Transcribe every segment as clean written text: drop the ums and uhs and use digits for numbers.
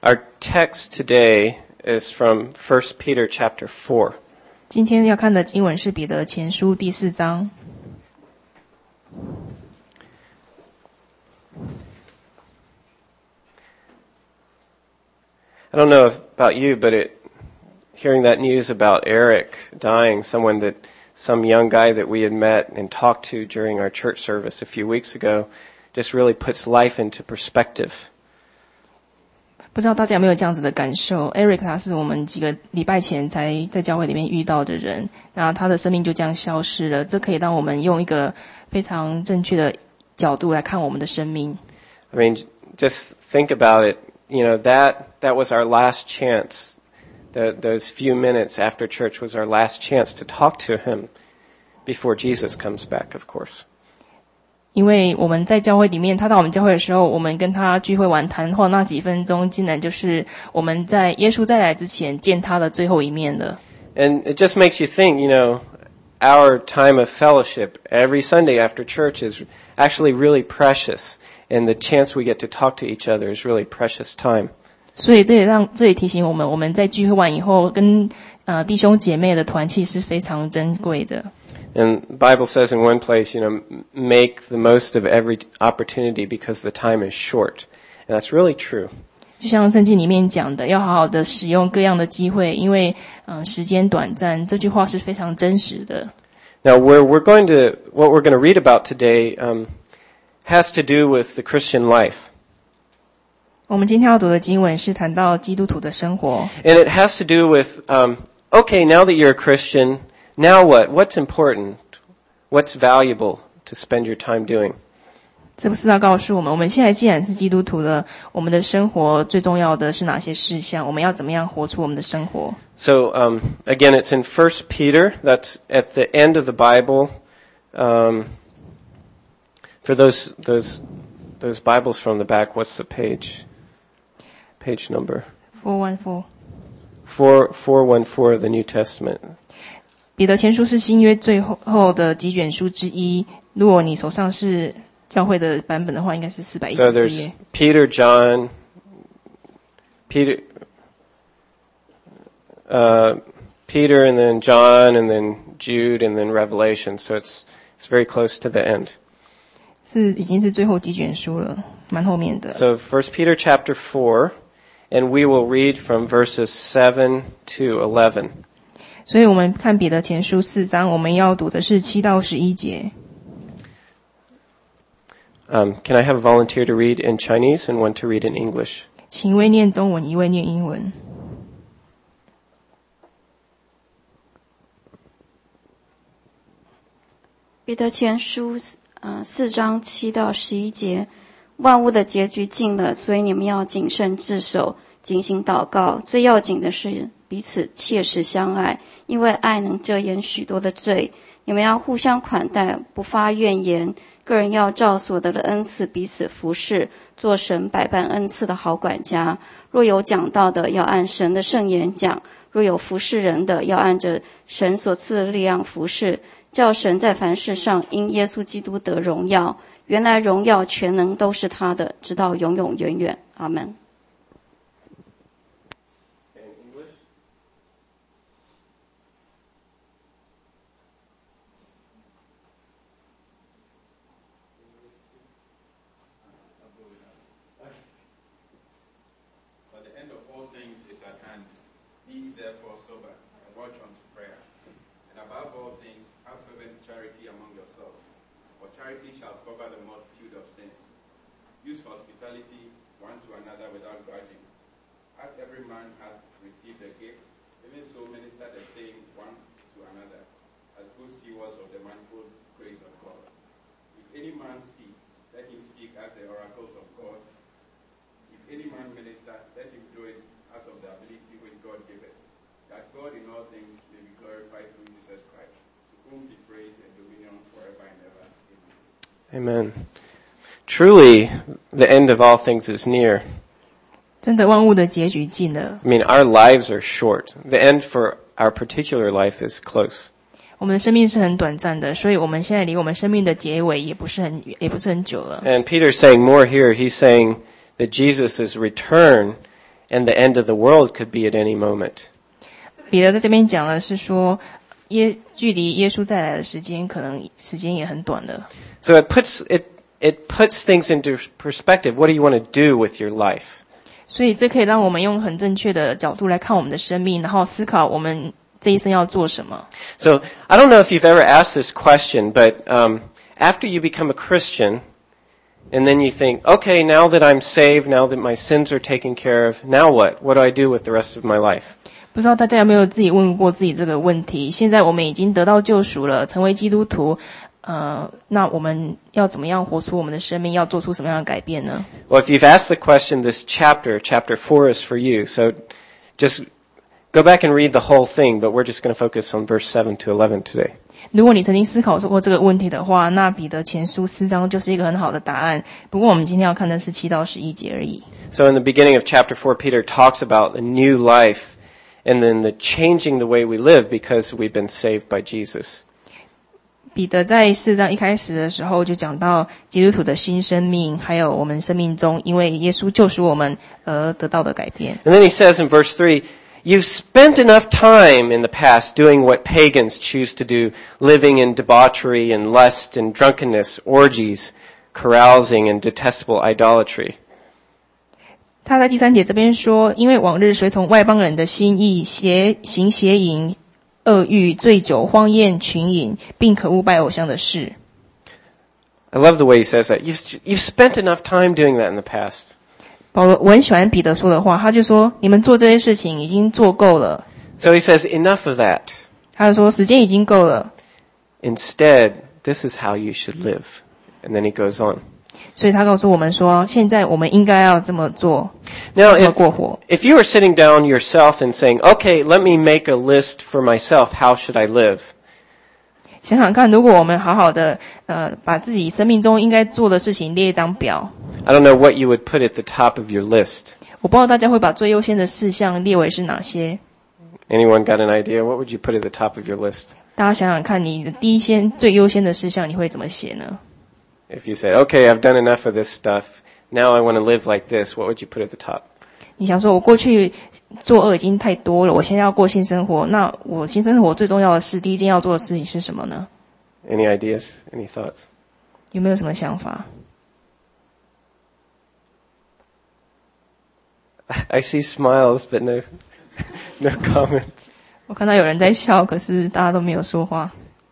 Our text today is from 1 Peter chapter 4. 今天要看的经文是彼得前书第4章。 I don't know about you, but hearing that news about Eric dying, some young guy that we had met and talked to during our church service a few weeks ago, just really puts life into perspective. 不知道大家有没有这样子的感受 Eric 他是我们几个礼拜前才在教会里面遇到的人，那他的生命就这样消失了，这可以让我们用一个非常正确的角度来看我们的生命。 I mean, just think about it. You know, that was our last chance. Those few minutes after church was our last chance to talk to him before Jesus comes back, of course. 因为我们在教会里面，他到我们教会的时候，我们跟他聚会完谈话那几分钟，竟然就是我们在耶稣再来之前见他的最后一面了。 And it just makes you think, you know, our time of fellowship every Sunday after church is actually really precious, and the chance we get to talk to each other is really precious time. 所以这也提醒我们，我们在聚会完以后跟弟兄姐妹的团契是非常珍贵的。 And the Bible says in one place, you know, make the most of every opportunity because the time is short. And that's really true. 就像圣经里面讲的，要好好的使用各样的机会，因为时间短暂，这句话是非常真实的。 Now, what we're going to read about today has to do with the Christian life. 我们今天要读的经文是谈到基督徒的生活。 And it has to do with, okay, now that you're a Christian, now what? What's important? What's valuable to spend your time doing? 这不是要告诉我们，我们现在既然是基督徒了，我们的生活最重要的是哪些事项？我们要怎么样活出我们的生活？ So, again, it's in 1 Peter. That's at the end of the Bible. For those Bibles from the back, what's the page? Page number? 414。 414 of the New Testament. 彼得前书是新约最后的几卷书之一，如果你手上是教会的版本的话，应该是414页。 So there's Peter, John, Peter, and then John, and then Jude, and then Revelation. So it's very close to the end. 已经是最后几卷书了，蛮后面的。 So 1 Peter chapter 4, and we will read from verses 7 to 11. 所以我们看彼得前书4章，我们要读的是7到11节。 Can I have a volunteer to read in Chinese and one to read in English? 请一位念中文，一位念英文。 彼得前书4章7到11节，万物的结局近了，所以你们要谨慎自守，警醒祷告。最要紧的是彼此切实相爱，因为爱能遮掩许多的罪。你们要互相款待，不发怨言。个人要照所得的恩赐彼此服侍，做神百般恩赐的好管家。若有讲道的，要按神的圣言讲；若有服侍人的，要按着神所赐的力量服侍，叫神在凡事上因耶稣基督得荣耀。原来荣耀全能都是他的，直到永永远远。阿们。 Therefore sober, and watch unto prayer. And above all things, have fervent charity among yourselves, for charity shall cover the multitude of sins. Use hospitality one to another without grudging. As every man hath received a gift, even so minister the same one to another, as good stewards of the manifold grace of God. If any man speak, let him speak as the oracles of God. If any man minister, let him do it as of the ability which God giveth, that God in all things may be glorified through Jesus Christ, to whom be praise and dominion forever and ever. Amen. Amen. Truly, the end of all things is near. 真的，万物的结局近了。 I mean, our lives are short. The end for our particular life is close. 我们的生命是很短暂的，所以我们现在离我们生命的结尾也不是很久了。 And Peter's saying more here. He's saying that Jesus' return and the end of the world could be at any moment. 彼得在这边讲的是说，距离耶稣再来的时间，可能时间也很短了。 So it puts things into perspective. What do you want to do with your life? 所以这可以让我们用很正确的角度来看我们的生命，然后思考我们这一生要做什么。 So I don't know if you've ever asked this question, but after you become a Christian, and then you think, okay, now that I'm saved, now that my sins are taken care of, now what? What do I do with the rest of my life? 不知道大家有没有自己问过自己这个问题？现在我们已经得到救赎了，成为基督徒，那我们要怎么样活出我们的生命？要做出什么样的改变呢？ Well, if you've asked the question, this chapter 4 is for you. So just go back and read the whole thing, but we're just going to focus on verse 7 to 11 today. 如果你曾经思考过这个问题的话，那彼得前书4章就是一个很好的答案。不过我们今天要看的是7到11节而已。 So in the beginning of chapter 4, Peter talks about a new life and then the changing the way we live because we've been saved by Jesus. 彼得在4章一开始的时候就讲到基督徒的新生命，还有我们生命中因为耶稣救赎我们而得到的改变。 And then he says in verse 3, you've spent enough time in the past doing what pagans choose to do, living in debauchery and lust and drunkenness, orgies, carousing and detestable idolatry. 他在第3节这边说，因为往日随从外邦人的心意，行邪淫、恶欲、醉酒、荒宴、群饮，并可恶拜偶像的事。 I love the way he says that. You've spent enough time doing that in the past. 我很喜欢彼得说的话，他就说你们做这些事情已经做够了。 So he says, enough of that. 他就说时间已经够了。 Instead, this is how you should live. And then he goes on. 所以他告诉我们说，现在我们应该要这么做， Now, 这么过活。 if you were sitting down yourself and saying, okay, let me make a list for myself, how should I live? 想想看，如果我们好好的把自己生命中应该做的事情列一张表， I don't know what you would put at the top of your list. 我不知道大家会把最优先的事项列为是哪些。 Anyone got an idea? What would you put at the top of your list? 大家想想看，你的最优先的事项你会怎么写呢？ If you say, okay, I've done enough of this stuff, now I want to live like this, what would you put at the top? 你想说我过去作恶已经太多了，我现在要过新生活，那我新生活最重要的事，第一件要做的事情是什么呢？ Any ideas? Any thoughts? 有没有什么想法？ I see smiles, but no comments. 我看到有人在笑，可是大家都没有说话。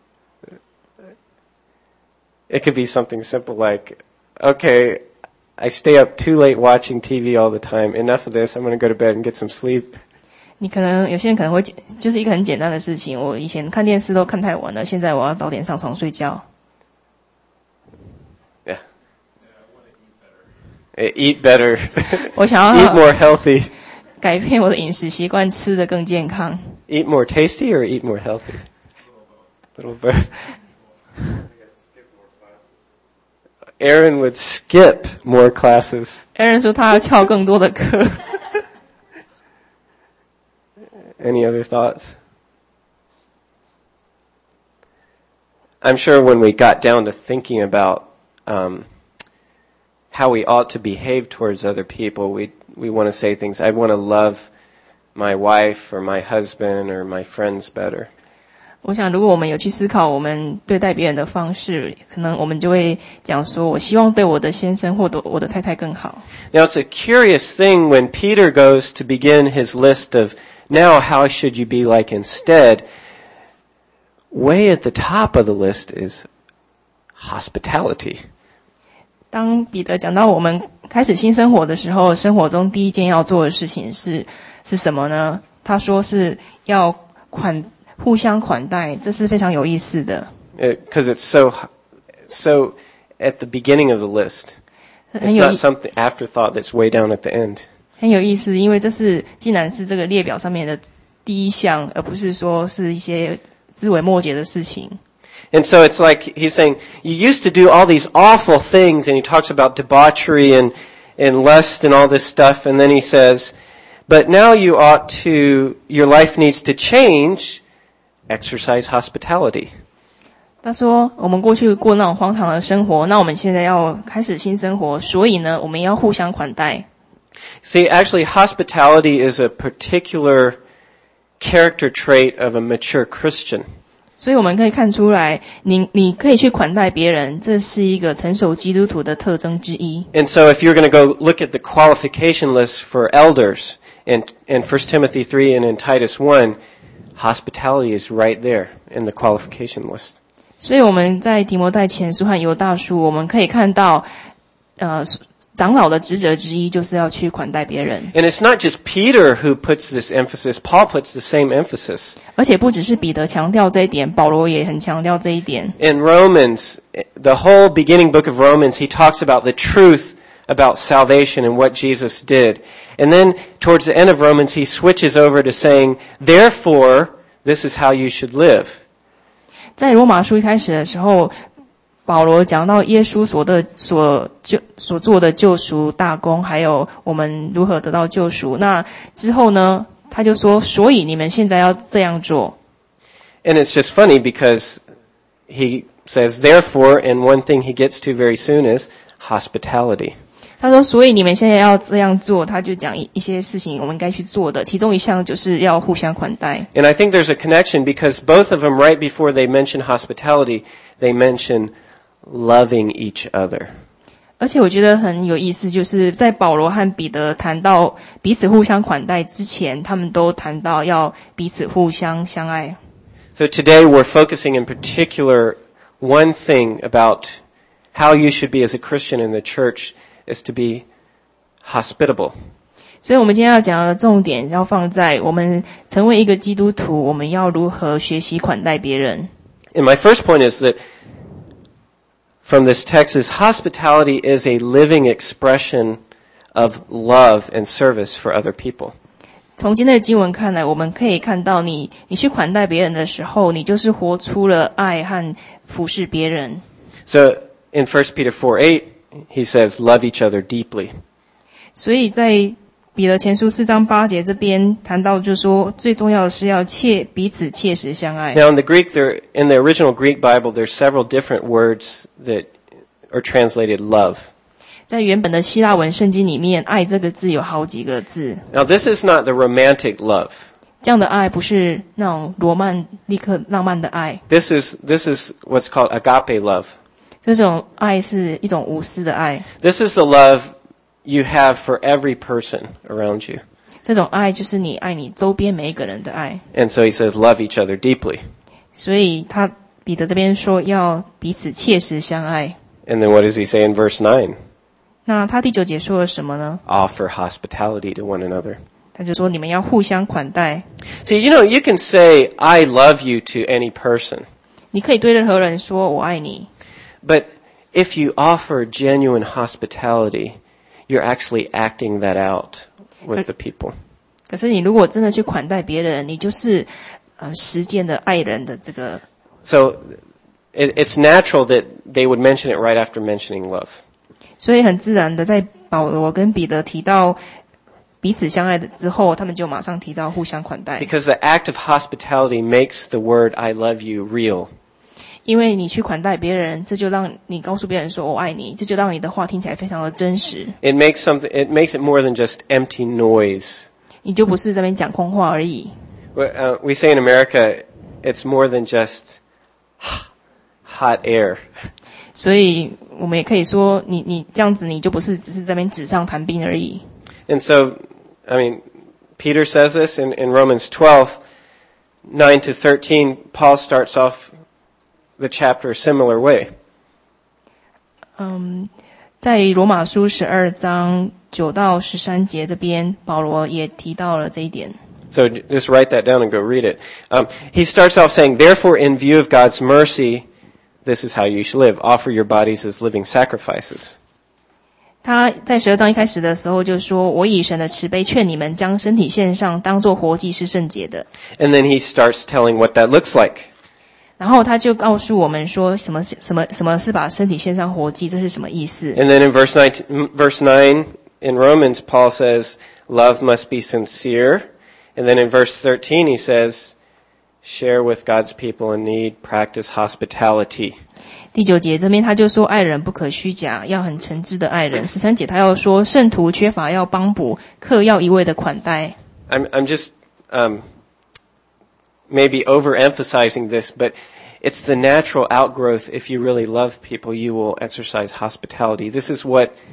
It could be something simple like, okay, I stay up too late watching TV all the time. Enough of this. I'm going to go to bed and get some sleep. 你可能有些人可能会就是一个很简单的事情，我以前看电视都看太晚了，现在我要早点上床睡觉。 Yeah. Eat better. 我想要 Eat more healthy. 改变我的饮食习惯，吃得更健康。 Eat more tasty or eat more healthy? A little both. Aaron would skip more classes. Aaron 说他要翘更多的课。 Any other thoughts? I'm sure when we got down to thinking about how we ought to behave towards other people, we want to say things. I want to love my wife or my husband or my friends better. 我想如果我们有去思考我们对待别人的方式，可能我们就会讲说我希望对我的先生或者我的太太更好。 Now it's a curious thing when Peter goes to begin his list of now how should you be like instead. Way at the top of the list is hospitality. 当彼得讲到我们开始新生活的时候，生活中第一件要做的事情是什么呢？他说是要互相款待，这是非常有意思的。 Because it's so at the beginning of the list. It's not something afterthought that's way down at the end. 很有意思，因为竟然是这个列表上面的第一项，而不是说是一些枝微末节的事情。 And so it's like he's saying, you used to do all these awful things, and he talks about debauchery and lust and all this stuff, and then he says, but now your life needs to change, exercise hospitality. 他说我们过去过那种荒唐的生活，那我们现在要开始新生活，所以呢我们要互相款待。 See, actually, hospitality is a particular character trait of a mature Christian. 所以我们可以看出来，你可以去款待别人，这是一个成熟基督徒的特征之一。 And so if you're going to go look at the qualification list for elders in 1 Timothy 3 and in Titus 1, hospitality is right there in the qualification list. 所以我们在提摩太前书和犹大书，我们可以看到，长老的职责之一就是要去款待别人。 And it's not just Peter who puts this emphasis, Paul puts the same emphasis. 而且不只是彼得强调这一点，保罗也很强调这一点。 In Romans, the whole beginning book of Romans, he talks about the truth about salvation and what Jesus did. And then towards the end of Romans, he switches over to saying, therefore, this is how you should live. 在罗马书一开始的时候，保罗讲到耶稣所做的救赎大功，还有我们如何得到救赎。那之后呢，他就说，所以你们现在要这样做。 And it's just funny because he says, therefore, and one thing he gets to very soon is hospitality. 他说，所以你们现在要这样做，他就讲一些事情我们应该去做的，其中一项就是要互相款待。 And I think there's a connection because both of them, right before they mention hospitality, they mention loving each other. 而且我觉得很有意思，就是在保罗和彼得谈到彼此互相款待之前，他们都谈到要彼此互相相爱。 So today we're focusing in particular one thing about how you should be as a Christian in the church is to be hospitable. 所以我们今天要讲的重点要放在我们成为一个基督徒，我们要如何学习款待别人。 And my first point is that from this text is hospitality is a living expression of love and service for other people. 从今天的经文看来，我们可以看到你去款待别人的时候，你就是活出了爱和服侍别人。 So in 1 Peter 4:8, he says, love each other deeply. 所以在彼得前书4章8节这边谈到，就是说最重要的是要彼此切实相爱。 Now in the original Greek Bible, there's several different words that are translated love. 在原本的希腊文圣经里面，爱这个字有好几个字。 Now this is not the romantic love. 这样的爱不是那种立刻浪漫的爱。 This is what's called agape love. 这种爱是一种无私的爱。 This is the love you have for every person around you. 这种爱就是你爱你周边每一个人的爱。 And so he says, love each other deeply. 所以彼得这边说要彼此切实相爱。 And then what does he say in verse 9? 那他第9节说了什么呢？ Offer hospitality to one another. 他就说你们要互相款待。 See, you can say, I love you to any person. 你可以对任何人说我爱你。 But if you offer genuine hospitality, you're actually acting that out with the people. 可是你如果真的去款待别人，你就是实践的爱人的这个。 So it's natural that they would mention it right after mentioning love. 所以很自然的，在保罗跟彼得提到彼此相爱的之后，他们就马上提到互相款待。 Because the act of hospitality makes the word I love you real. 因为你去款待别人，这就让你告诉别人说我爱你，这就让你的话听起来非常的真实。 It makes it more than just empty noise. 你就不是在那边讲空话而已。 We say in America, it's more than just hot air. 所以我们也可以说，你这样子，你就不是只是在那边纸上谈兵而已。 And so, Peter says this in Romans 12, 9 to 13. Paul starts off the chapter a similar way. 在罗马书12章9到13节这边，保罗也提到了这一点。 So just write that down and go read it. He starts off saying, therefore, in view of God's mercy, this is how you should live. Offer your bodies as living sacrifices. 他在12章一开始的时候就说，我以神的慈悲劝你们将身体献上，当作活祭是圣洁的。 And then he starts telling what that looks like. 然后他就告诉我们说什么是把身体献上活祭，这是什么意思。 And then in verse 9 in Romans, Paul says, love must be sincere. And then in verse 13 he says, share with God's people in need, practice hospitality. 第9节这边他就说爱人不可虚假，要很诚挚的爱人。13节他要说圣徒缺乏要帮补，客要一味的款待。 I'm just maybe overemphasizing this, but it's the natural outgrowth. If you really love people, you will exercise hospitality. This is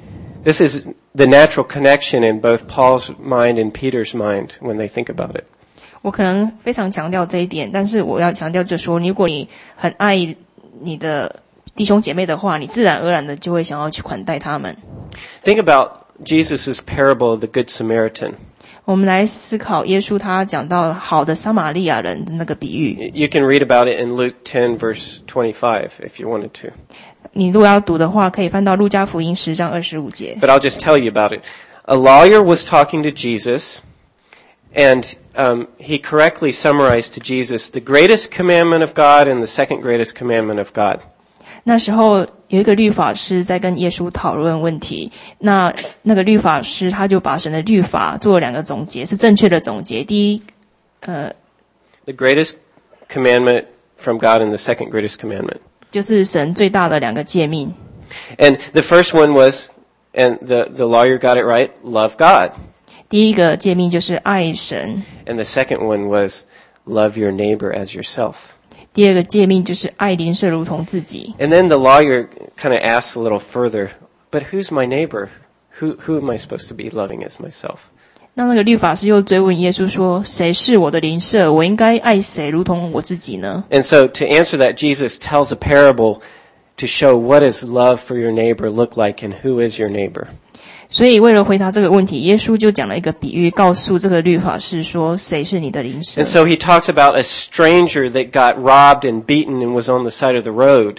the natural connection in both Paul's mind and Peter's mind when they think about it. 我可能非常强调这一点，但是我要强调就是说，如果你很爱你的弟兄姐妹的话，你自然而然的就会想要去款待他们。 Think about Jesus' parable of the Good Samaritan. 我们来思考耶稣他讲到好的撒玛利亚人的那个比喻。 You can read about it in Luke 10 verse 25 if you wanted to. 你如果要读的话，可以翻到路加福音10章25节。 But I'll just tell you about it. A lawyer was talking to Jesus, and he correctly summarized to Jesus the greatest commandment of God and the second greatest commandment of God. 那时候有一个律法师在跟耶稣讨论问题，那个律法师他就把神的律法做了2个总结，是正确的总结。第一 The greatest commandment from God and the second greatest commandment. 就是神最大的2个诫命。 And the first one was, and the lawyer got it right, love God. 第一个诫命就是爱神， And the second one was, love your neighbor as yourself. 第二个诫命就是爱邻舍如同自己。 And then the lawyer kind of asks a little further, but who's my neighbor? Who am I supposed to be loving as myself? 那个律法师又追问耶稣说，谁是我的邻舍？我应该爱谁如同我自己呢？ And so to answer that, Jesus tells a parable to show what does love for your neighbor look like and who is your neighbor. 所以为了回答这个问题，耶稣就讲了一个比喻，告诉这个律法师说，谁是你的邻舍。 And so he talks about a stranger that got robbed and beaten and was on the side of the road.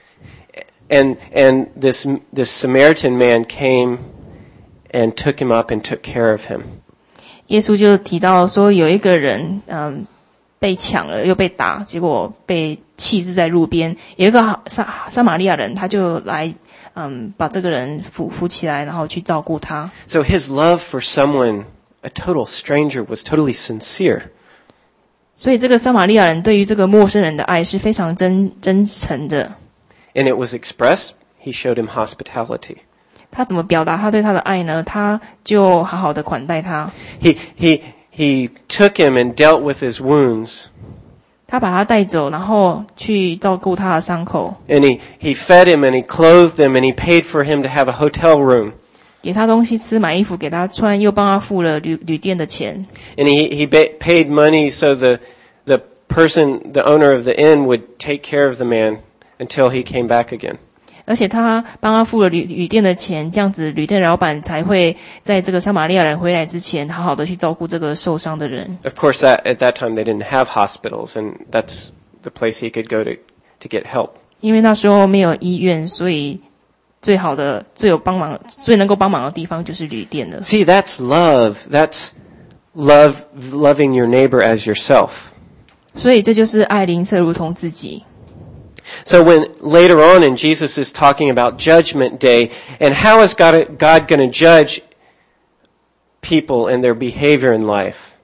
And this Samaritan man came and took him up and took care of him. 耶稣就提到说，有一个人被抢了又被打，结果被弃置在路边。有一个撒玛利亚人，他就来把这个人扶起来，然后去照顾他。 So his love for someone, a total stranger, was totally sincere. 所以这个撒玛利亚人对于这个陌生人的爱是非常真诚的。 And it was expressed, he showed him hospitality. 他怎么表达他对他的爱呢？他就好好的款待他。 He took him and dealt with his wounds. 他把他带走，然后去照顾他的伤口， And he fed him and he clothed him and he paid for him to have a hotel room. 给他东西吃，买衣服给他穿，又帮他付了旅店的钱。 And he paid money so the owner of the inn would take care of the man until he came back again. 而且他帮他付了旅店的钱，这样子旅店老板才会在这个撒玛利亚人回来之前，好好的去照顾这个受伤的人。 Of course, at that time they didn't have hospitals, and that's the place he could go to get help. 因为那时候没有医院，所以最能够帮忙的地方就是旅店了。 See, that's love. That's loving your neighbor as yourself. 所以这就是爱邻舍如同自己。 So when later on in Jesus is talking about Judgment Day, and how is God going to judge people and their behavior in life?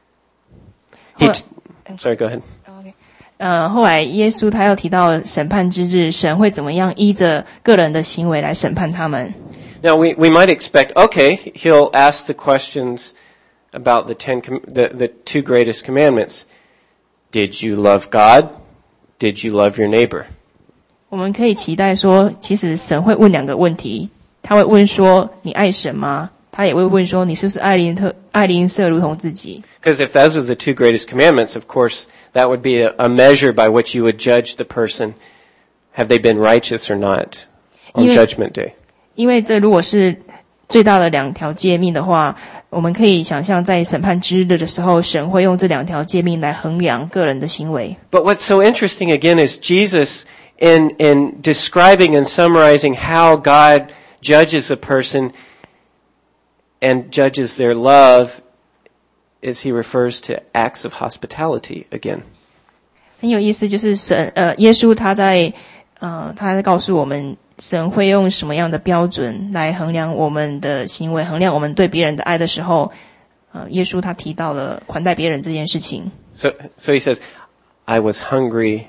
Sorry, go ahead. 后来耶稣他又提到审判之日，神会怎么样依着个人的行为来审判他们。 Now we might expect, okay, he'll ask the questions about the two greatest commandments. Did you love God? Did you love your neighbor? 我们可以期待说，其实神会问2个问题，他会问说你爱神吗？他也会问说你是不是爱邻舍如同自己。 Because if those are the two greatest commandments, of course, that would be a measure by which you would judge the person. Have they been righteous or not on Judgment Day? 因为这如果是最大的2条诫命的话，我们可以想象在审判之日的时候，神会用这2条诫命来衡量个人的行为。 But what's so interesting again is Jesus, in describing and summarizing how God judges a person and judges their love, is he refers to acts of hospitality again. 很有意思，就是耶稣他在告诉我们，神会用什么样的标准来衡量我们的行为，衡量我们对别人的爱的时候，耶稣他提到了款待别人这件事情。 So he says, I was hungry,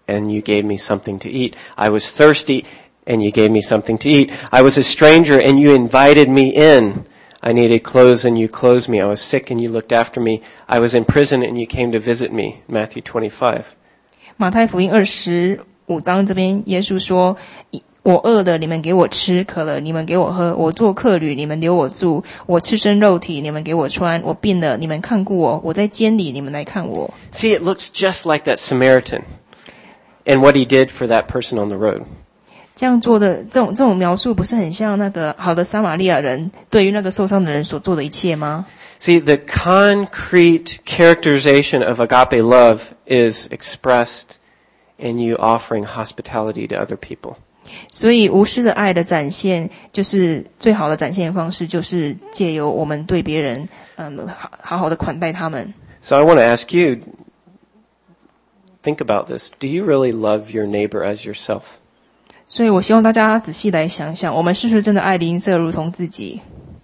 and you gave me something to eat. I was thirsty, and you gave me something to eat. I was a stranger, and you invited me in. I needed clothes, and you clothed me. I was sick, and you looked after me. I was in prison, and you came to visit me. Matthew 25. 马太福音25章这边，耶稣说：“我饿了，你们给我吃；渴了，你们给我喝；我做客旅，你们留我住；我赤身肉体，你们给我穿；我病了，你们看顾我；我在监里，你们来看我。” See, it looks just like that Samaritan and what he did for that person on the road. 这样做的这种描述，不是很像那个好的撒玛利亚人对于那个受伤的人所做的一切吗？ See, the concrete characterization of agape love is expressed in you offering hospitality to other people. 所以无私的爱的展现，就是最好的展现方式，就是借由我们对别人好好的款待他们。 So I want to ask you, think about this. Do you really love your neighbor as yourself? 所以我希望大家仔细来想想，我们是不是真的爱邻舍如同自己？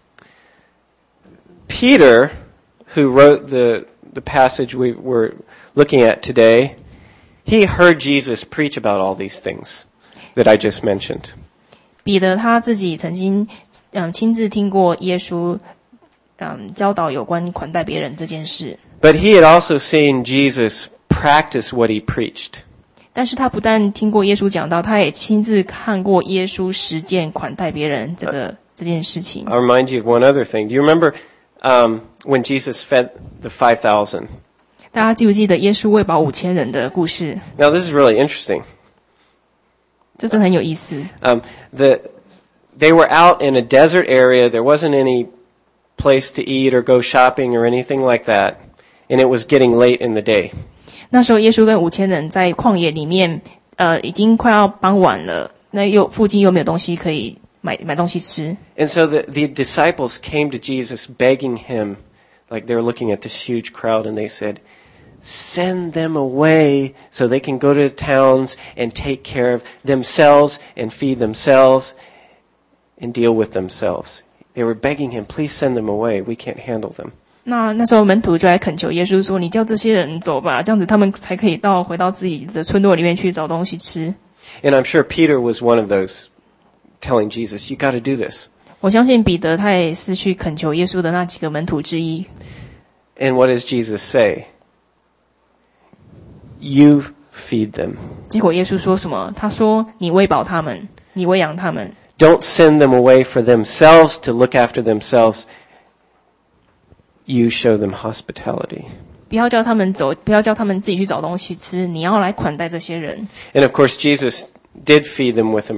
Peter, who wrote the passage we were looking at today, he heard Jesus preach about all these things that I just mentioned. 彼得他自己曾经亲自听过耶稣教导有关款待别人这件事。 But he had also seen Jesus practice what he preached. 但是他不但听过耶稣讲道，他也亲自看过耶稣实践款待别人这件事情。 I'll remind you of one other thing. Do you remember when Jesus fed the 5,000? 大家记不记得耶稣喂饱5000人的故事？ Now this is really interesting. 这真的很有意思。 They were out in a desert area. There wasn't any place to eat or go shopping or anything like that. And it was getting late in the day. 那时候耶稣跟5000人在旷野里面，已经快要傍晚了，那附近又没有东西可以买东西吃。 And so the disciples came to Jesus begging him, like they were looking at this huge crowd, and they said, send them away so they can go to the towns and take care of themselves and feed themselves and deal with themselves. They were begging him, please send them away. We can't handle them. 那时候门徒就来恳求耶稣说：“你叫这些人走吧，这样子他们才可以回到自己的村落里面去找东西吃。” And I'm sure Peter was one of those telling Jesus, you got to do this. 我相信彼得他也是去恳求耶稣的那几个门徒之一。 And what does Jesus say? You feed them. 结果耶稣说什么？他说：“你喂饱他们，你喂养他们。” Don't send them away for themselves to look after themselves. You show them hospitality. 不要叫他们走，不要叫他们自己去找东西吃，你要来款待这些人。 And of course, Jesus did feed them in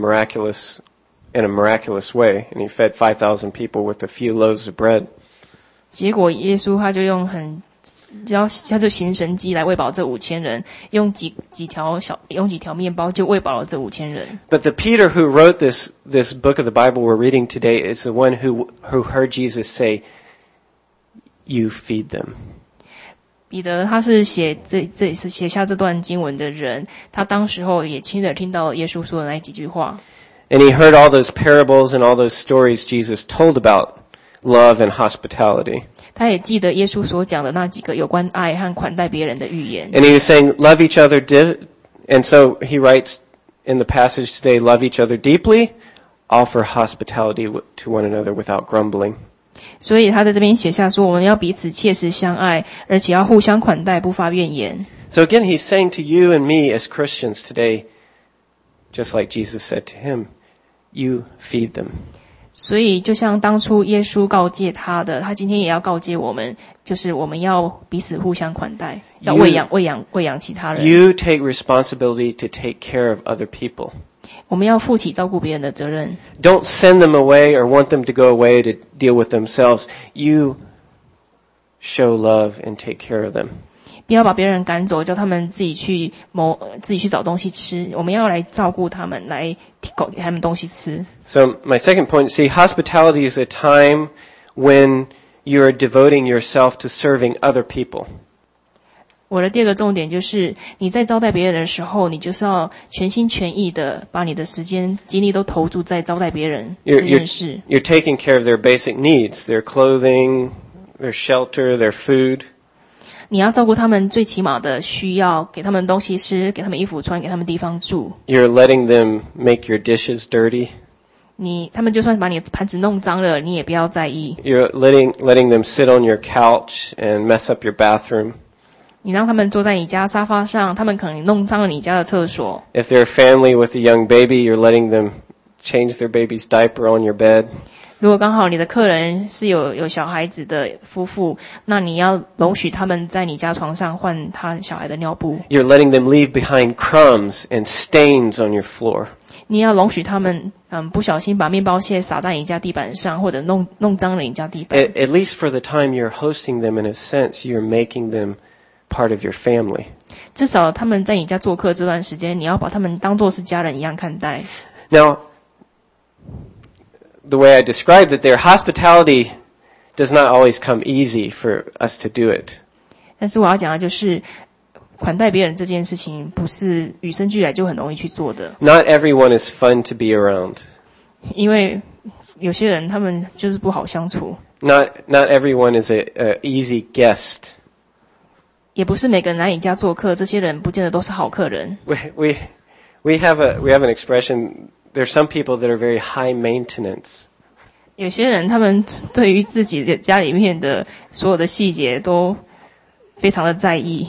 a miraculous way, and he fed 5,000 people with a few loaves of bread. 结果耶稣他就他就行神迹来喂饱这5000人，用几条面包就喂饱了这5000人。 But the Peter who wrote this book of the Bible we're reading today is the one who heard Jesus say, "You feed them." 彼得他是写下这段经文的人，他当时候也亲耳听到耶稣说的那几句话。 And he heard all those parables and all those stories Jesus told about love and hospitality. 他也记得耶稣所讲的那几个有关爱和款待别人的预言。 And he was saying, love each other, and so he writes in the passage today, love each other deeply, offer hospitality to one another without grumbling. 所以他在这边写下说，我们要彼此切实相爱，而且要互相款待，不发怨言。 So again, he's saying to you and me as Christians today, just like Jesus said to him, you feed them. 所以就像当初耶稣告诫他的，他今天也要告诫我们，就是我们要彼此互相款待，要喂养其他人。 You take responsibility to take care of other people. 我们要负起照顾别人的责任。 Don't send them away or want them to go away to deal with themselves. You show love and take care of them. 不要把别人赶走，叫他们自己去找东西吃。我们要来照顾他们，来给他们东西吃。 So my second point, see, hospitality is a time when you are devoting yourself to serving other people. 我的第二个重点就是，你在招待别人的时候，你就是要全心全意的把你的时间、精力都投注在招待别人这件事。 You're taking care of their basic needs, their clothing, their shelter, their food. 你要照顾他们最起码的需要，给他们东西吃，给他们衣服穿，给他们地方住。 You're letting them make your dishes dirty. 他们就算把你的盘子弄脏了，你也不要在意。 You're letting them sit on your couch and mess up your bathroom. 你让他们坐在你家沙发上，他们可能弄脏了你家的厕所。 If they're a family with a young baby, you're letting them change their baby's diaper on your bed. 如果刚好你的客人是有小孩子的夫妇，那你要容许他们在你家床上换他小孩的尿布。 You're letting them leave behind crumbs and stains on your floor. 你要容许他们不小心把面包屑撒在你家地板上，或者弄脏了你家地板。 At least for the time you're hosting them, in a sense, you're making them part of your family. 至少他们在你家做客这段时间，你要把他们当作是家人一样看待。 Now, the way I described it there, hospitality does not always come easy for us to do it. 但是我要讲的就是款待别人这件事情不是与生俱来就很容易去做的。 Not everyone is fun to be around. 因为有些人他们就是不好相处。 Not everyone is a easy guest. 也不是每个人来你家做客，这些人不见得都是好客人。 We have an expression. There's some people that are very high maintenance. 有些人他们对于自己的家里面的所有的细节都非常的在意。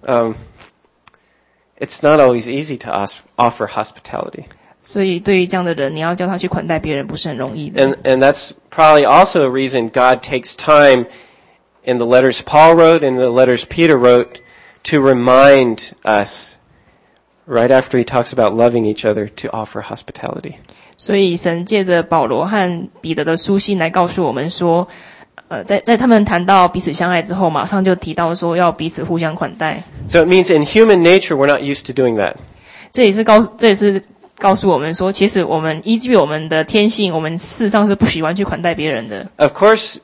It's not always easy to offer hospitality. 所以对于这样的人，你要叫他去款待别人不是很容易的。 And that's probably also a reason God takes time in the letters Paul wrote and the letters Peter wrote to remind us right after he talks about loving each other to offer hospitality. 所以神借着保罗和彼得的书信来告诉我们说，在他们谈到彼此相爱之后，马上就提到说要彼此互相款待。 So it means in human nature we're not used to doing that. 这也是告诉我们说，其实我们依据我们的天性，我们事实上是不喜欢去款待别人的。 Of course,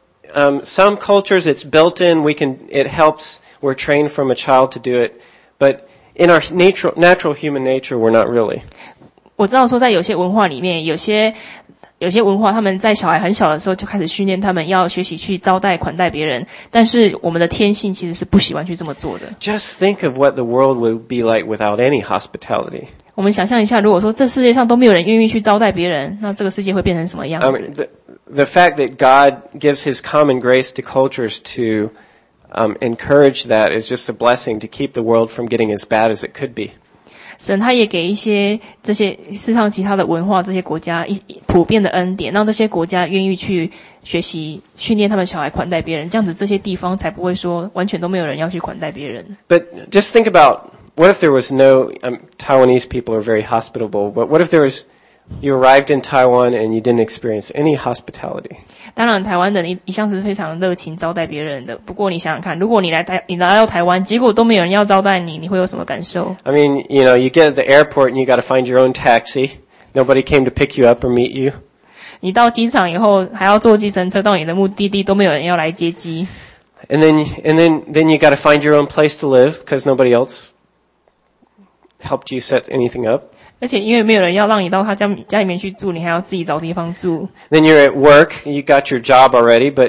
some cultures it's built in. It helps. We're trained from a child to do it. But in our natural human nature, we're not really. 我知道说在有些文化里面，有些文化他们在小孩很小的时候就开始训练他们要学习去招待款待别人，但是我们的天性其实是不喜欢去这么做的。 Just think of what the world would be like without any hospitality. 我们想象一下，如果说这世界上都没有人愿意去招待别人，那这个世界会变成什么样子？ The fact that God gives His common grace to cultures to encourage that is just a blessing to keep the world from getting as bad as it could be. 神他也给一些这些世上其他的文化这些国家普遍的恩典，让这些国家愿意去学习训练他们小孩款待别人，这样子这些地方才不会说完全都没有人要去款待别人。 But just think about what if there was no Taiwanese people are very hospitable, but what if you arrived in Taiwan and you didn't experience any hospitality? 当然台湾人一向是非常热情招待别人的，不过你想想看，如果你来到台湾，结果都没有人要招待你，你会有什么感受？ I mean, you get at the airport and you got to find your own taxi. Nobody came to pick you up or meet you. 你到机场以后还要坐计程车到你的目的地，都没有人要来接机。 And then you got to find your own place to live because nobody else helped you set anything up. 而且因为没有人要让你到他家里面去住，你还要自己找地方住。 Then you're at work, you got your job already, but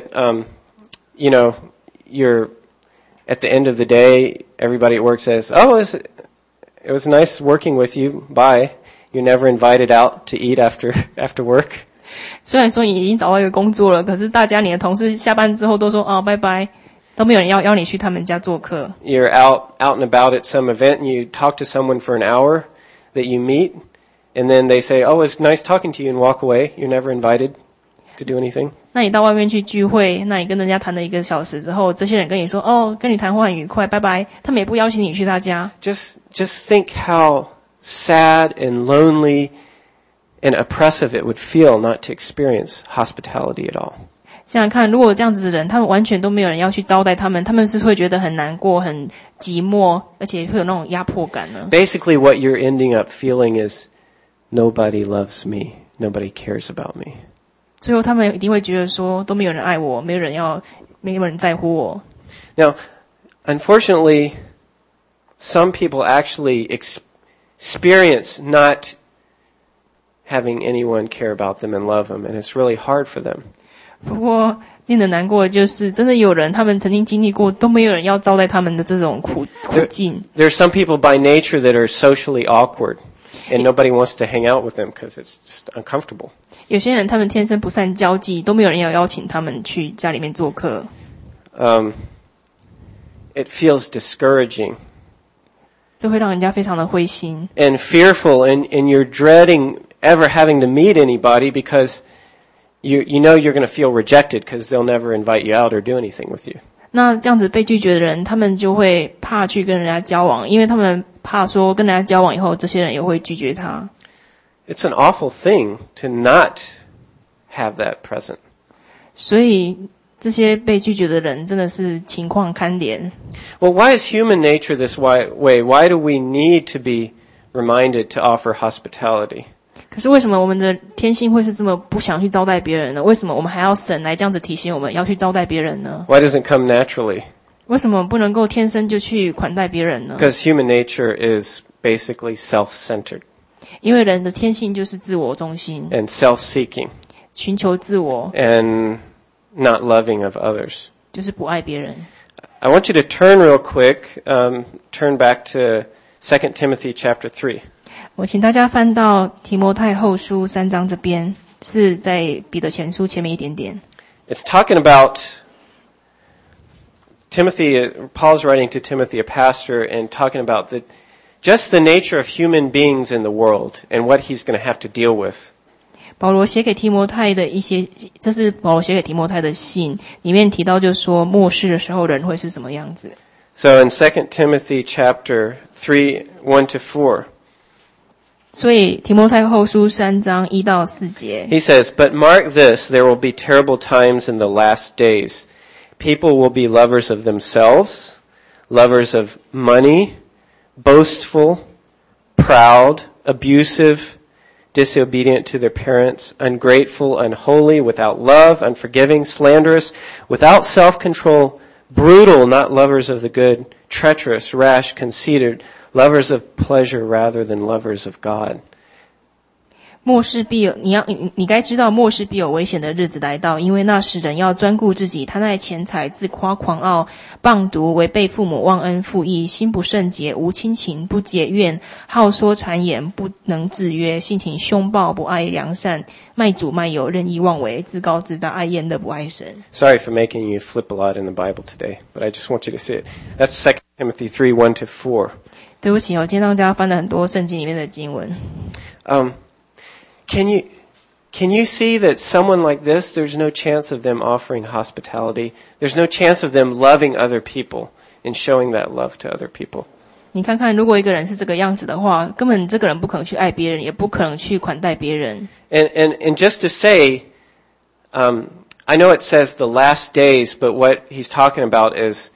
you're at the end of the day, everybody at work says, "Oh, it was nice working with you. Bye." You're never invited out to eat after work. 虽然说你已经找到一个工作了，可是大家你的同事下班之后都说拜拜，都没有人邀你去他们家做客。 You're out and about at some event and you talk to someone for an hour that you meet, and then they say, "Oh, it's nice talking to you," and walk away. You're never invited to do anything. 那你到外面去聚会，那你跟人家谈了1个小时之后，这些人跟你说跟你谈话很愉快，拜拜，他们也不邀请你去他家。 Just think how sad and lonely and oppressive it would feel not to experience hospitality at all. 想想看，如果这样子的人，他们完全都没有人要去招待他们，他们是会觉得很难过、很寂寞，而且会有那种压迫感呢。 Basically, what you're ending up feeling is nobody loves me, nobody cares about me. 最后他们一定会觉得说，都没有人爱我，没有人在乎我。 Now, unfortunately, some people actually experience not having anyone care about them and love them, and it's really hard for them. 不过令人难过的就是真的有人他们曾经经历过都没有人要招待他们的这种苦境。 There are some people by nature that are socially awkward and nobody wants to hang out with them because it's just uncomfortable. 有些人他们天生不善交际，都没有人要邀请他们去家里面做客。 It feels discouraging 这会让人家非常的灰心， and fearful, and you're dreading ever having to meet anybody because you know you're going to feel rejected because they'll never invite you out or do anything with you. 那这样子被拒绝的人，他们就会怕去跟人家交往，因为他们怕说跟人家交往以后，这些人也会拒绝他。 It's an awful thing to not have that present. 所以这些被拒绝的人真的是情况堪怜。 Well, why is human nature this way? Why do we need to be reminded to offer hospitality? 可是为什么我们的天性会是这么不想去招待别人呢？为什么我们还要神来这样子提醒我们要去招待别人呢？ Why doesn't it come naturally? 为什么不能够天生就去款待别人呢？ Because human nature is basically self-centered 因为人的天性就是自我中心， and self-seeking 寻求自我， and not loving of others. 就是不爱别人。 I want you to turn real quick, turn back to 2 Timothy chapter 3. 我请大家翻到提摩太后书3章这边，是在彼得前书前面一点点。 It's talking about Timothy, Paul's writing to Timothy, a pastor, and talking about just the nature of human beings in the world and what he's going to have to deal with. 保罗写给提摩太的一些，这是保罗写给提摩太的信，里面提到就是说末世的时候人会是什么样子。 So in 2 Timothy chapter 3, 1 to 4, 所以提摩太后书3章1到4节， he says, But mark this, there will be terrible times in the last days. People will be lovers of themselves, lovers of money, boastful, proud, abusive, disobedient to their parents, ungrateful, unholy, without love, unforgiving, slanderous, without self-control, brutal, not lovers of the good, treacherous, rash, conceited, lovers of pleasure rather than lovers of God. 末世必有，你该知道末世必有危险的日子来到，因为那时人要专顾自己，贪爱钱财，自夸狂傲，谤毒，违背父母，忘恩负义，心不圣洁，无亲情，不解怨，好说谗言，不能制约，性情凶暴，不爱良善，卖主卖友，任意妄为，自高自大，爱厌乐，不爱神。 Sorry for making you flip a lot in the Bible today, but I just want you to see it. That's 2 Timothy 3, 1 to 4. 对不起，我今天让大家翻了很多圣经里面的经文。 Can you see that someone like this, there's no chance of them offering hospitality? There's no chance of them loving other people and showing that love to other people. 你看看，如果一个人是这个样子的话，根本这个人不可能去爱别人，也不可能去款待别人。 And just to say, I know it says the last days, but what he's talking about is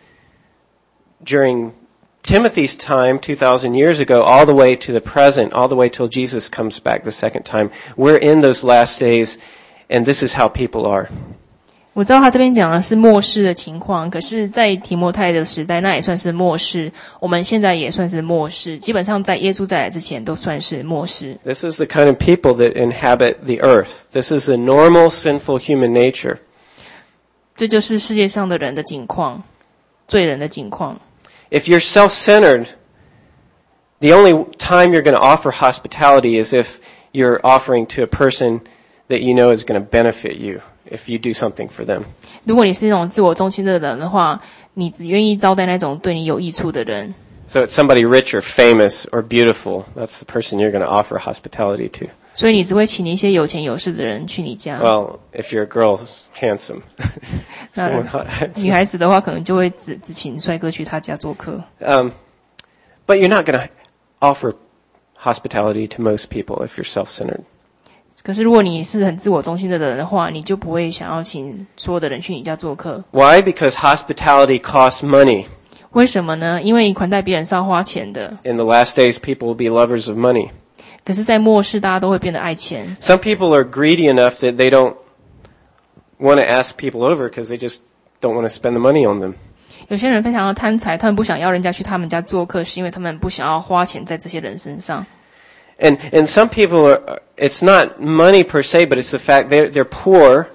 during Timothy's time 2,000 years ago, all the way to the present, all the way till Jesus comes back the second time. We're in those last days, and this is how people are. 我知道他这边讲的是末世的情况，可是在提摩太的时代，那也算是末世。我们现在也算是末世，基本上在耶稣再来之前都算是末世。 This is the kind of people that inhabit the earth. This is the normal sinful human nature. 这就是世界上的人的境况，罪人的境况。 If you're self-centered, the only time you're going to offer hospitality is if you're offering to a person that you know is going to benefit you if you do something for them. 如果你是那种自我中心的人的话，你只愿意招待那种对你有益处的人。 So it's somebody rich or famous or beautiful. That's the person you're going to offer hospitality to. 所以你只会请一些有钱有势的人去你家。 Well, if you're a girl, handsome. 那 Someone hot, handsome. 女孩子的话，可能就会只请帅哥去她家做客。 But you're not going to offer hospitality to most people if you're self-centered. 可是如果你是很自我中心的人的话，你就不会想要请所有的人去你家做客。 Why? Because hospitality costs money. 为什么呢？因为你款待别人是要花钱的。 In the last days, people will be lovers of money. 可是在末世，大家都会变得爱钱。 Some people are greedy enough that they don't want to ask people over because they just don't want to spend the money on them. 有些人非常的贪财，他们不想要人家去他们家做客，是因为他们不想要花钱在这些人身上。 And some people are, it's not money per se, but it's the fact they're poor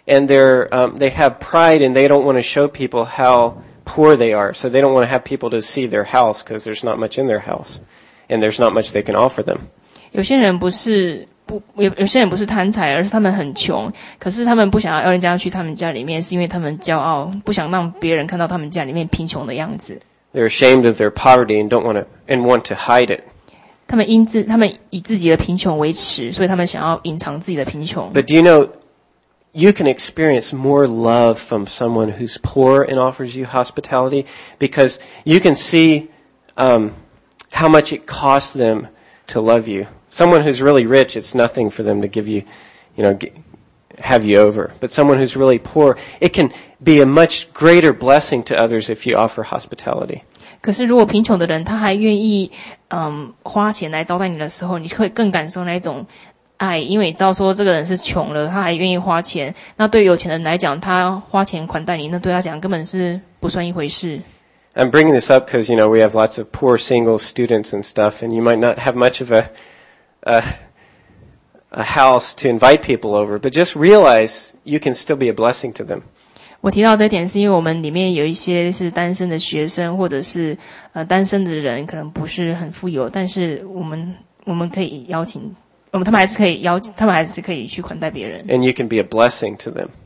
and they have pride, and they don't want to show people how poor they are. So they don't want to have people to see their house because there's not much in their house, and there's not much they can offer them. 有些人不是贪财，而是他们很穷，可是他们不想要人家去他们家里面，是因为他们骄傲，不想让别人看到他们家里面贫穷的样子。 They're ashamed of their poverty and want to hide it. 他们以自己的贫穷为耻，所以他们想要隐藏自己的贫穷。 But do you know, you can experience more love from someone who's poor and offers you hospitality, because you can see how much it costs them to love you. Someone who's really rich, it's nothing for them to give you, have you over. But someone who's really poor, it can be a much greater blessing to others if you offer hospitality. 可是如果贫穷的人他还愿意花钱来招待你的时候，你会更感受那种爱，因为你知道说这个人是穷了，他还愿意花钱。那对于有钱人来讲，他花钱款待你，那对他讲根本是不算一回事。 I'm bringing this up because, we have lots of poor single students and stuff, and you might not have much of a house to invite people over, but just realize you can still be a blessing to them. 我提到这一点是因为我们里面有一些是单身的学生，或者是单身的人，可能不是很富有，但是我们可以邀请，他们还是可以去款待别人。 And you can be a blessing to them.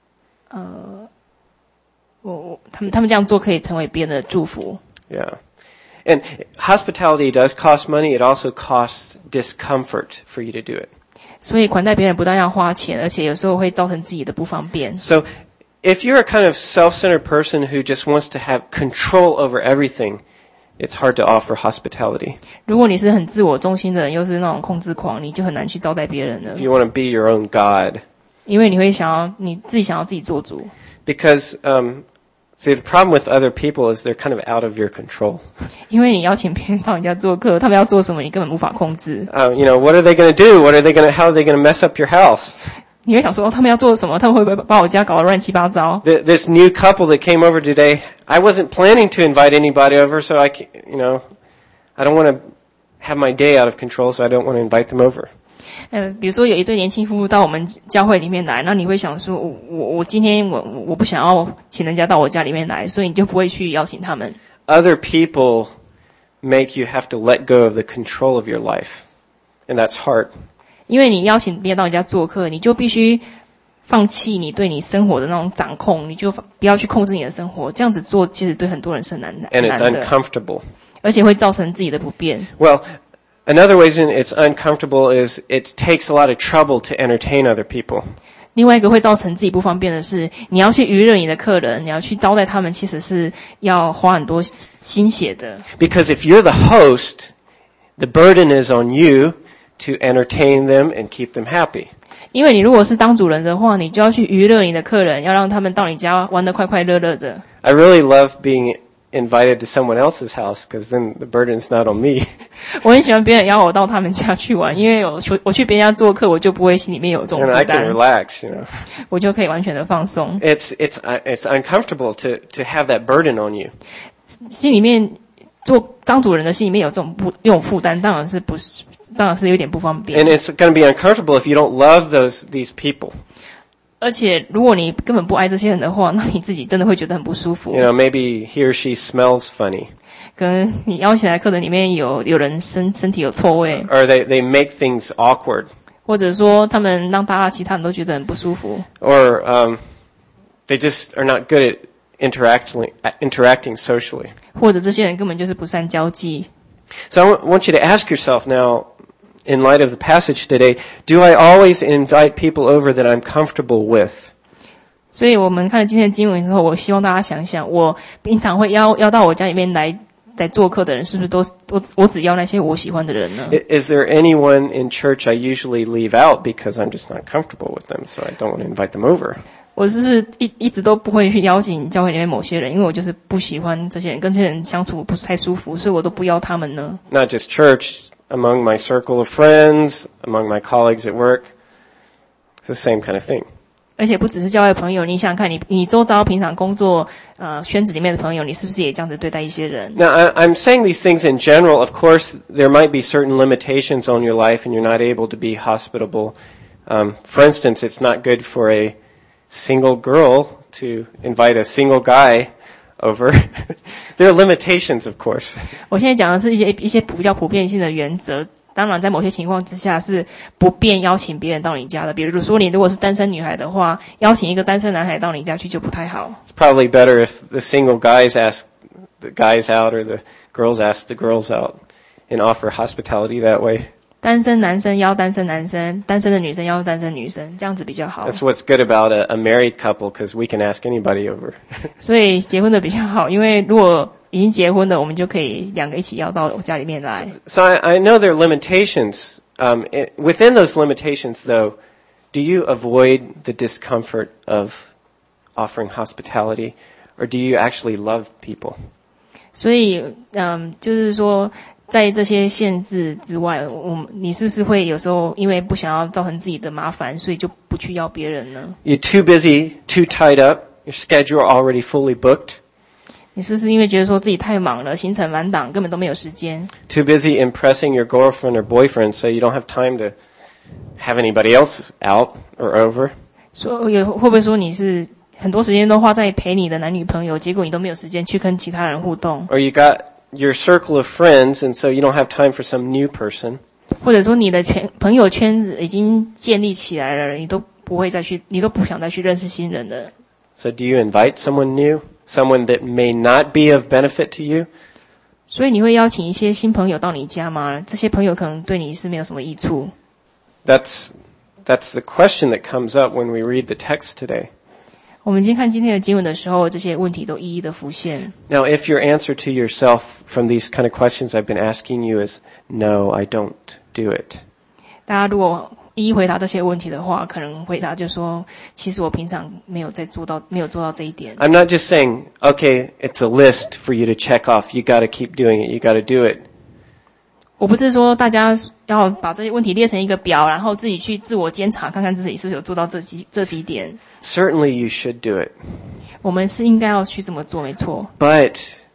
他们这样做可以成为别人的祝福。 Yeah. And hospitality does cost money. It also costs discomfort for you to do it. 所以款待别人不但要花钱，而且有时候会造成自己的不方便。 So if you're a kind of self-centered person who just wants to have control over everything, it's hard to offer hospitality. 如果你是很自我中心的人，又是那种控制狂，你就很难去招待别人了。 If you want to be your own God. 因为你会你自己想要自己做主。 Because, see, the problem with other people is they're kind of out of your control. 因为你邀请别人到你家做客，他们要做什么，你根本无法控制。 What are they going to do? How are they going to mess up your house? 你会想说他们要做什么？他们会不会把我家搞得乱七八糟 ？This new couple that came over today, I wasn't planning to invite anybody over, so I don't want to have my day out of control, so I don't want to invite them over. 比如说有一对年轻夫妇到我们教会里面来，那你会想说，我今天我不想要请人家到我家里面来，所以你就不会去邀请他们。 Other people make you have to let go of the control of your life, and that's hard. 因为你邀请别人到你家做客，你就必须放弃你对你生活的那种掌控，你就不要去控制你的生活。这样子做其实对很多人是难的， And it's uncomfortable. 而且会造成自己的不便。 Well, another reason it's uncomfortable is it takes a lot of trouble to entertain other people. 另外一个会造成自己不方便的是，你要去娱乐你的客人，你要去招待他们，其实是要花很多心血的。 Because if you're the host, the burden is on you to entertain them and keep them happy. 因为你如果是当主人的话，你就要去娱乐你的客人，要让他们到你家玩得快快乐乐的。 I really love being invited to someone else's house because then the burden's not on me. 我很喜欢别人邀我到他们家去玩，因为我去别人家做客，我就不会心里面有这种负 And I can 担， relax, 我就可以完全的放松。 It's uncomfortable to have that burden on you. 心里面当主人的心里面有这种负担，当然是有点不方便。 And it's going to be uncomfortable if you don't love these people. 而且如果你根本不爱这些人的话，那你自己真的会觉得很不舒服。 Maybe he or she smells funny. 可能你邀请来客人里面有人身体有臭味， Or they make things awkward. 或者说他们让大家其他人都觉得很不舒服， Or they just are not good at interacting socially. 或者这些人根本就是不善交际。 So I want you to ask yourself now, in light of the passage today, do I always invite people over that I'm comfortable with? 所以我们看了今天的经文之后，我希望大家想想，我平常会邀到我家里面来做客的人，是不是我只邀那些我喜欢的人呢？ Is there anyone in church I usually leave out because I'm just not comfortable with them, so I don't want to invite them over? 我是不是一直都不会去邀请教会里面某些人，因为我就是不喜欢这些人，跟这些人相处不是太舒服，所以我都不邀他们呢？ Not just church, among my circle of friends, among my colleagues at work. It's the same kind of thing. 而且不只是教会朋友，你想想看，你周遭平常工作圈子里面的朋友，你是不是也这样子对待一些人？ Now, I'm saying these things in general. Of course, there might be certain limitations on your life and you're not able to be hospitable. For instance, it's not good for a single girl to invite a single guy over. There are limitations, of course. 我现在讲的是一些比较普遍性的原则。当然，在某些情况之下是不便邀请别人到你家的。比如说，你如果是单身女孩的话，邀请一个单身男孩到你家去就不太好。 It's probably better if the single guys ask the guys out or the girls ask the girls out and offer hospitality that way. 单身男生邀单身男生，单身的女生邀单身女生，这样子比较好。 That's what's good about a married couple, because we can ask anybody over. 所以结婚的比较好，因为如果已经结婚的，我们就可以两个一起邀到我家里面来。 So I know there are limitations. Within those limitations, though, do you avoid the discomfort of offering hospitality, or do you actually love people? 所以，就是说，在这些限制之外，你是不是会有时候因为不想要造成自己的麻烦，所以就不去邀别人呢？ You're too busy, too tied up, your schedule already fully booked. 你是不是因为觉得说自己太忙了，行程满档，根本都没有时间 Too busy impressing your girlfriend or boyfriend, so you don't have time to have anybody else out or over? 会不会说你是很多时间都花在陪你的男女朋友，结果你都没有时间去跟其他人互动？ Or you got your circle of friends, and so you don't have time for some new person? 或者说你的朋友圈子已经建立起来了，你都不想再去认识新人了。 So do you invite someone new? Someone that may not be of benefit to you? 所以你会邀请一些新朋友到你家吗？这些朋友可能对你是没有什么益处。 That's the question that comes up when we read the text today. 我们今天看今天的经文的时候，这些问题都一一的浮现。 Now, if your answer to yourself from these kind of questions I've been asking you is, no, I don't do it. 大家如果一一回答这些问题的话，可能回答就说，其实我平常没有做到这一点。 I'm not just saying, okay, it's a list for you to check off. You got to keep doing it. You got to do it. 我不是说大家要把这些问题列成一个表，然后自己去自我监察，看看自己是不是有做到这几点。 Certainly you should do it. 我们是应该要去这么做，没错。 But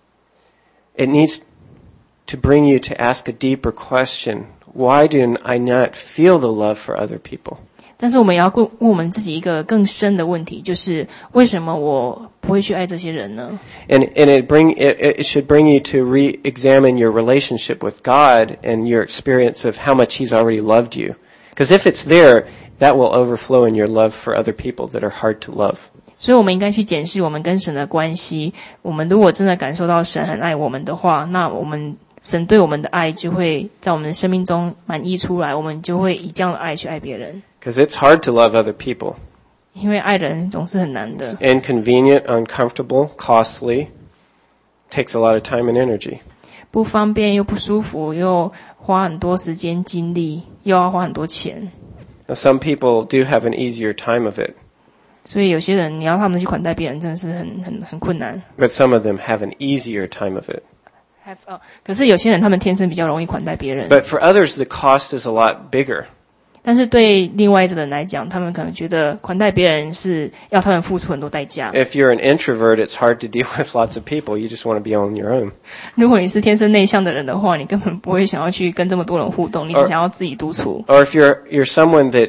it needs to bring you to ask a deeper question. Why do I not feel the love for other people? 但是我们也要问我们自己一个更深的问题，就是为什么我不会去爱这些人呢？ And it should bring you to re-examine your relationship with God and your experience of how much He's already loved you. Because if it's there, that will overflow in your love for other people that are hard to love. 所以我们应该去检视我们跟神的关系。我们如果真的感受到神很爱我们的话，那神对我们的爱就会在我们的生命中满溢出来，我们就会以这样的爱去爱别人。 Because it's hard to love other people. 因为爱人总是很难的， Inconvenient, uncomfortable, costly. Takes a lot of time and energy. 不方便又不舒服，又花很多时间精力，又要花很多钱。 Now, some people do have an easier time of it, 所以有些人你要他们去款待别人，真的是很困难。 but some of them have an easier time of it. 可是有些人他们天生比较容易款待别人。 But for others, the cost is a lot bigger. 但是对另外一个人来讲，他们可能觉得款待别人是要他们付出很多代价。 If you're an introvert, it's hard to deal with lots of people. You just want to be on your own. 如果你是天生内向的人的话，你根本不会想要去跟这么多人互动，你只想要自己独处。 Or if you're someone that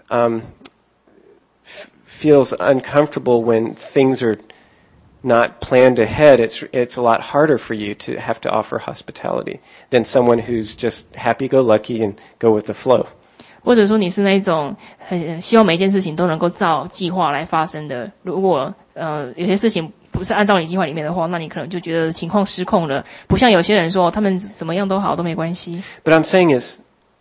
feels uncomfortable when things are not planned ahead, it's a lot harder for you to have to offer hospitality than someone who's just happy-go-lucky and go with the flow. 或者说你是那种很希望每一件事情都能够照计划来发生的，如果有些事情不是按照你计划里面的话，那你可能就觉得情况失控了，不像有些人说他们怎么样都好都没关系。 But I'm saying is,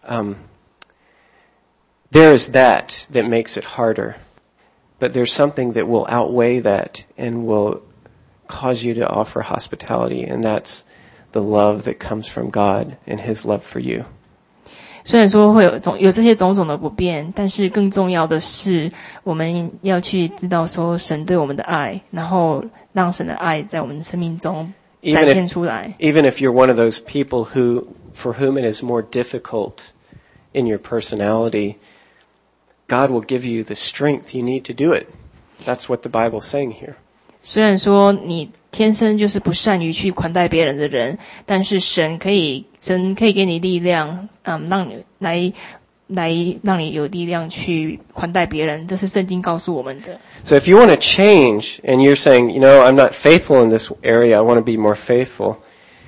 there is that makes it harder. But there's something that will outweigh that and will cause you to offer hospitality, and that's the love that comes from God and His love for you. 虽然说会有这些种种的不便，但是更重要的是，我们要去知道说神对我们的爱，然后让神的爱在我们生命中展现出来。 Even if you're one of those people for whom it is more difficult in your personality, God will give you the strength you need to do it. That's what the Bible's saying here. 虽然说你天生就是不善于去款待别人的人，但是神可以给你力量，让你来来让你有力量去款待别人，这是圣经告诉我们的。 So if you want to change and you're saying, I'm not faithful in this area, I want to be more faithful,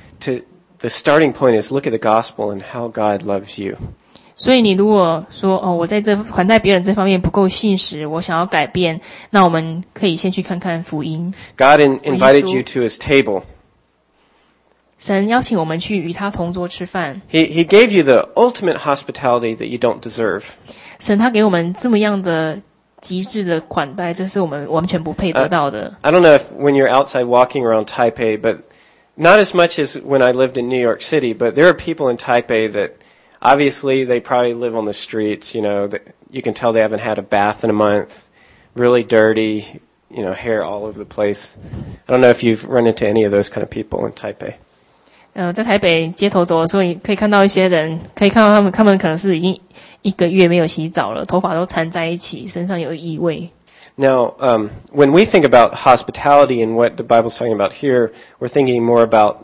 the starting point is look at the gospel and how God loves you. 所以你如果说我在这款待别人这方面不够信实，我想要改变，那我们可以先去看看福音。 God invited you to his table. 神邀请我们去与他同桌吃饭。 He gave you the ultimate hospitality that you don't deserve. 神他给我们这么样的极致的款待，这是我们完全不配得到的。 I don't know if when you're outside walking around Taipei, but not as much as when I lived in New York City, but there are people in Taipei that obviously they probably live on the streets, that you can tell they haven't had a bath in a month, really dirty, hair all over the place. I don't know if you've run into any of those kind of people in Taipei. 在台北街头走的时候，你可以看到一些人，可以看到他们可能是已经1个月没有洗澡了，头发都缠在一起，身上有异味。 Now, when we think about hospitality and what the Bible's talking about here, we're thinking more about,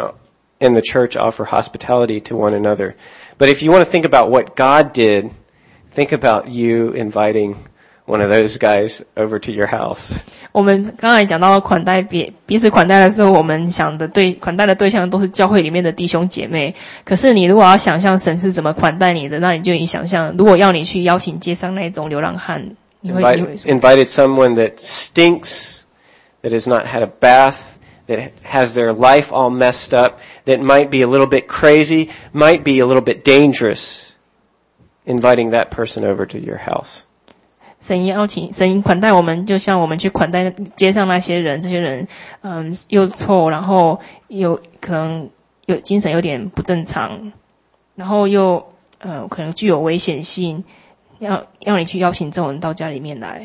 in the church offer hospitality to one another. But if you want to think about what God did, think about you inviting one of those guys over to your house. 我们刚才讲到款待彼此款待的时候，我们想的款待的对象都是教会里面的弟兄姐妹。可是你如果要想象神是怎么款待你的，那你就想象，如果要你去邀请街上那种流浪汉，你会 invited someone that stinks, that has not had a bath, that has their life all messed up, that might be a little bit crazy, might be a little bit dangerous, inviting that person over to your house. 神款待我们，就像我们去款待街上那些人，这些人又臭，然后又可能有精神有点不正常，然后又可能具有危险性，要你去邀请这种人到家里面来。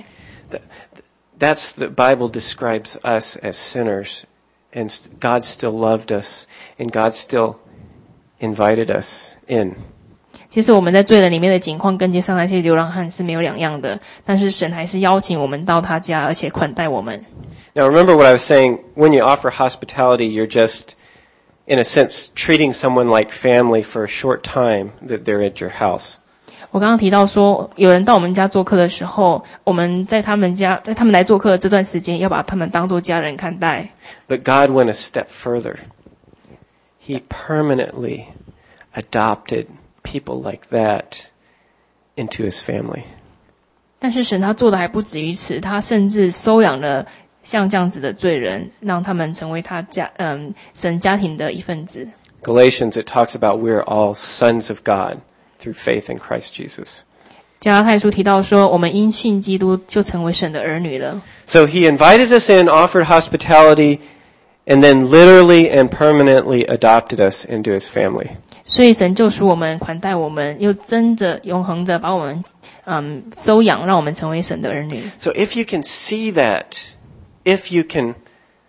That's the Bible describes us as sinners, and God still loved us, and God still invited us in. 其实我们在罪人里面的境况跟街上那些流浪汉是没有两样的，但是神还是邀请我们到他家，而且款待我们。 Now remember what I was saying, when you offer hospitality, you're just, in a sense, treating someone like family for a short time that they're at your house. 我刚刚提到说，有人到我们家做客的时候，我们在他们来做客的这段时间，要把他们当作家人看待。 But God went a step further. He permanently adopted people like that into his family. 但是神他做的还不止于此，他甚至收养了像这样子的罪人，让他们成为他神家庭的一份子。 Galatians, it talks about we're all sons of God through faith in Christ Jesus. 加拉太书提到说，我们因信基督就成为神的儿女了。 So he invited us in, offered hospitality, and then literally and permanently adopted us into his family. 所以神救赎我们，款待我们，又真的永恒的把我们收养，让我们成为神的儿女。 So if you can see that, if you can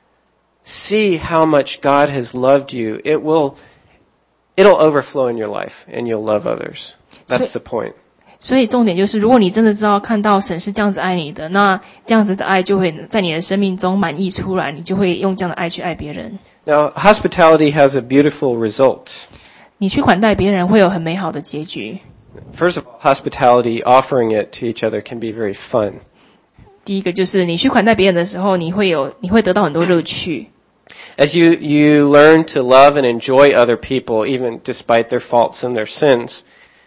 see how much God has loved you, it'll overflow in your life and you'll love others. That's the point. 所以重点就是，如果你真的知道看到神是这样子爱你的，那这样子的爱就会在你的生命中满溢出来，你就会用这样的爱去爱别人。 Now, hospitality has a beautiful result. 你去款待别人会有很美好的结局。 First of all, hospitality, offering it to each other can be very fun. 第一个就是你去款待别人的时候，你会得到很多乐趣。 As you learn to love and enjoy other people, even despite their faults and their sins,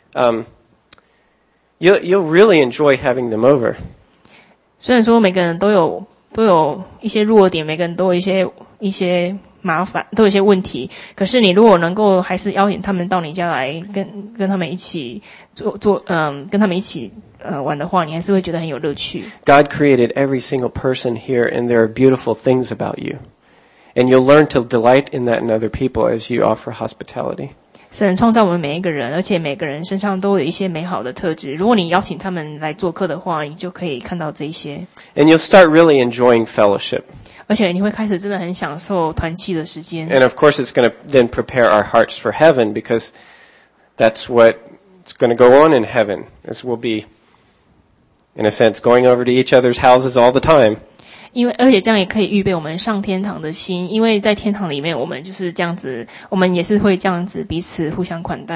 you'll really enjoy having them over. 虽然说每个人都有一些弱点，每个人都有一些麻烦，都有一些问题。可是你如果能够还是邀请他们到你家来，跟他们一起跟他们一起玩的话，你还是会觉得很有乐趣。 God created every single person here, and there are beautiful things about you. And you'll learn to delight in that in other people as you offer hospitality. 神创造我们每一个人，而且每个人身上都有一些美好的特质。如果你邀请他们来做客的话，你就可以看到这一些。 And you'll start really enjoying fellowship. 而且你会开始真的很享受团契的时间。 And of course, it's going to then prepare our hearts for heaven, because that's what's going to go on in heaven, as we'll be, in a sense, going over to each other's houses all the time. 而且这样也可以预备我们上天堂的心，因为在天堂里面我们就是这样子，我们也是会这样子彼此互相款待。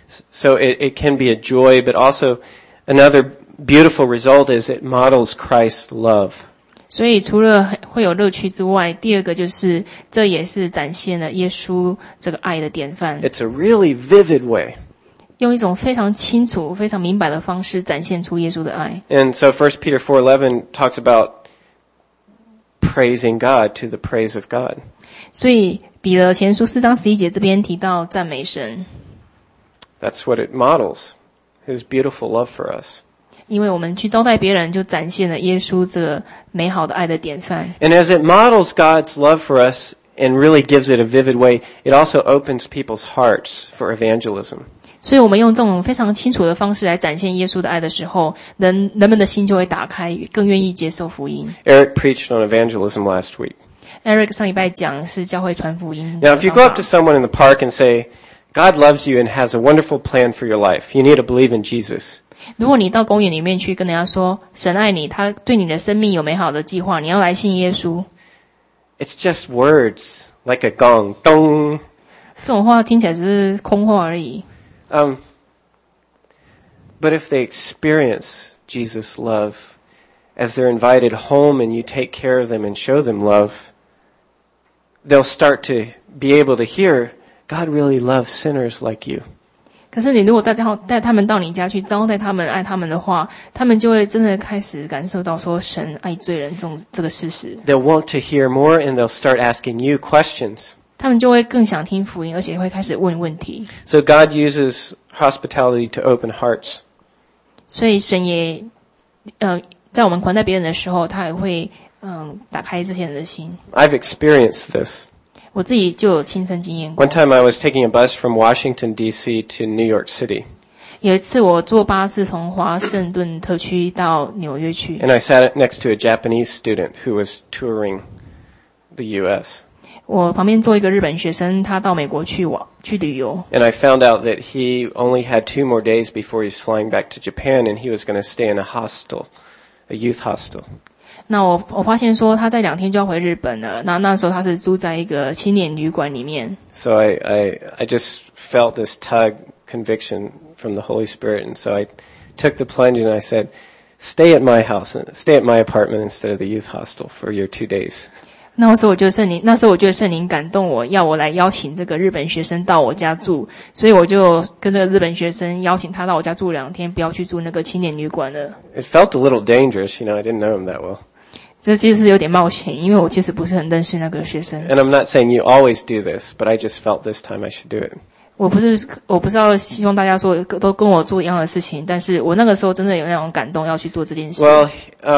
So it can be a joy, but also another beautiful result is it models Christ's love. 所以除了会有乐趣之外，第二个就是这也是展现了耶稣这个爱的典范， It's a really vivid way. 用一种非常清楚、非常明白的方式展现出耶稣的爱。 And so 1 Peter 4:11 talks about praising God to the praise of God. 所以彼得前书4章11节这边提到赞美神， That's what it models, his beautiful love for us. 因为我们去招待别人，就展现了耶稣这个美好的爱的典范。 And as it models God's love for us and really gives it a vivid way, it also opens people's hearts for evangelism. 所以我们用这种非常清楚的方式来展现耶稣的爱的时候，人们的心就会打开，更愿意接受福音。 Eric preached on evangelism last week. Eric 上礼拜讲是教会传福音 Now, 的 if you 方 go 法 up to someone in the park and say, God loves you and has a wonderful plan for your life, you need to believe in Jesus. 如果你到公园里面去跟人家说神爱你，他对你的生命有美好的计划，你要来信耶稣， It's just words, like a gong, dong. 这种话听起来只是空话而已。 But if they experience Jesus' love as they're invited home and you take care of them and show them love, they'll start to be able to hear, God really loves sinners like you. 可是你如果带他们到你家去招待他们、爱他们的话，他们就会真的开始感受到说神爱罪人这个事实。 They'll want to hear more and they'll start asking you questions. 他们就会更想听福音，而且会开始问问题。 So God uses hospitality to open hearts. 所以神也在我们款待别人的时候，他也会打开这些人的心。 I've experienced this. 我自己就有亲身经验过。 One time I was taking a bus from Washington, D.C. to New York City. 有一次我坐巴士从华盛顿特区到纽约去， And I sat next to a Japanese student who was touring the U.S. 我旁边坐一个日本学生，他到美国去旅游。 And I found out that he only had 2 more days before he's flying back to Japan, and he was going to stay in a hostel, a youth hostel. 那我发现说他在2天就要回日本了。那时候他是住在一个青年旅馆里面。 So I just felt this tug conviction from the Holy Spirit, and so I took the plunge and I said, stay at my house, stay at my apartment instead of the youth hostel for your 2 days. 那时候我觉得圣灵感动我，要我来邀请这个日本学生到我家住，所以我就跟这个日本学生邀请他到我家住2天，不要去住那个青年旅馆了。 It felt a little dangerous, I didn't know him that well. 这其实是有点冒险，因为我其实不是很认识那个学生。 And I'm not saying you always do this, but I just felt this time I should do it. 我不是要希望大家说都跟我做一样的事情，但是我那个时候真的有那种感动要去做这件事。 Well,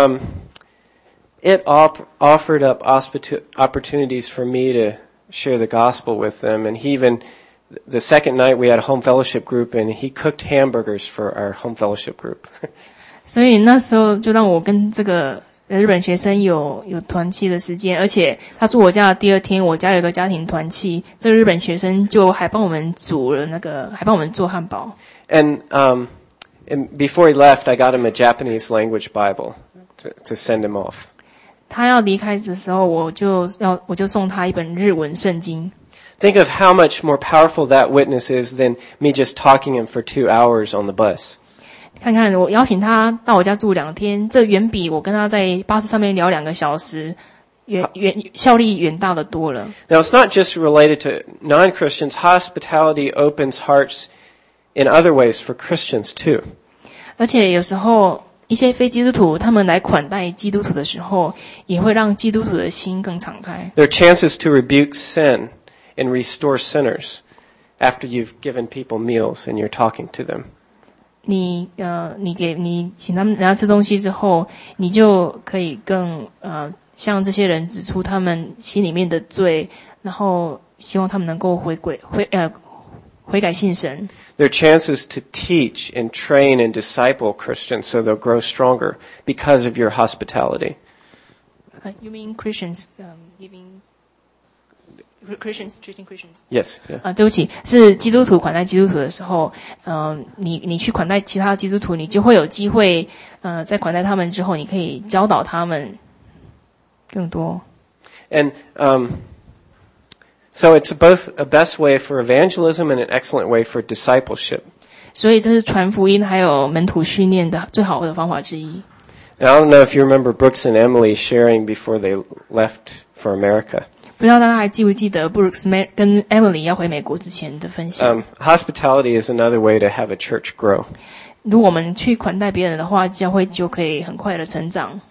it offered up opportunities for me to share the gospel with them. And he even, the second night we had a home fellowship group and he cooked hamburgers for our home fellowship group. 所以那时候就让我跟这个日本学生有团契的时间，而且他住我家的第2天，我家有个家庭团契，这个日本学生就还帮我们还帮我们做汉堡。 And before he left, I got him a Japanese language Bible to send him off. 他要离开的时候，我就送他一本日文圣经。 Think of how much more powerful that witness is than me just talking him for 2 hours on the bus. 看看我邀请他到我家住2天，这远比我跟他在巴士上面聊2个小时，效力远大的多了。 Now, it's not just related to non-Christians. Hospitality opens hearts in other ways for Christians too. 而且有时候一些非基督徒他们来款待基督徒的时候，也会让基督徒的心更敞开。 There are chances to rebuke sin and restore sinners after you've given people meals and you're talking to them. 你请他们人家吃东西之后，你就可以更向这些人指出他们心里面的罪，然后希望他们能够悔改信神。 There are chances to teach and train and disciple Christians so they'll grow stronger because of your hospitality. You mean Christians giving Christians treating Christians? Yes. Yeah. 对不起，是基督徒款待基督徒的时候，你去款待其他基督徒，你就会有机会，在款待他们之后，你可以教导他们更多。 And so it's both a best way for evangelism and an excellent way for discipleship. 所以这是传福音还有门徒训练的最好的方法之一。 And I don't know if you remember Brooks and Emily sharing before they left for America. 不知道大家还记不记得 Brooks 跟 Emily 要回美国之前的分享。 Hospitality is another way to have a church grow. 如果我们去款待别人的话，教会就可以很快的成长。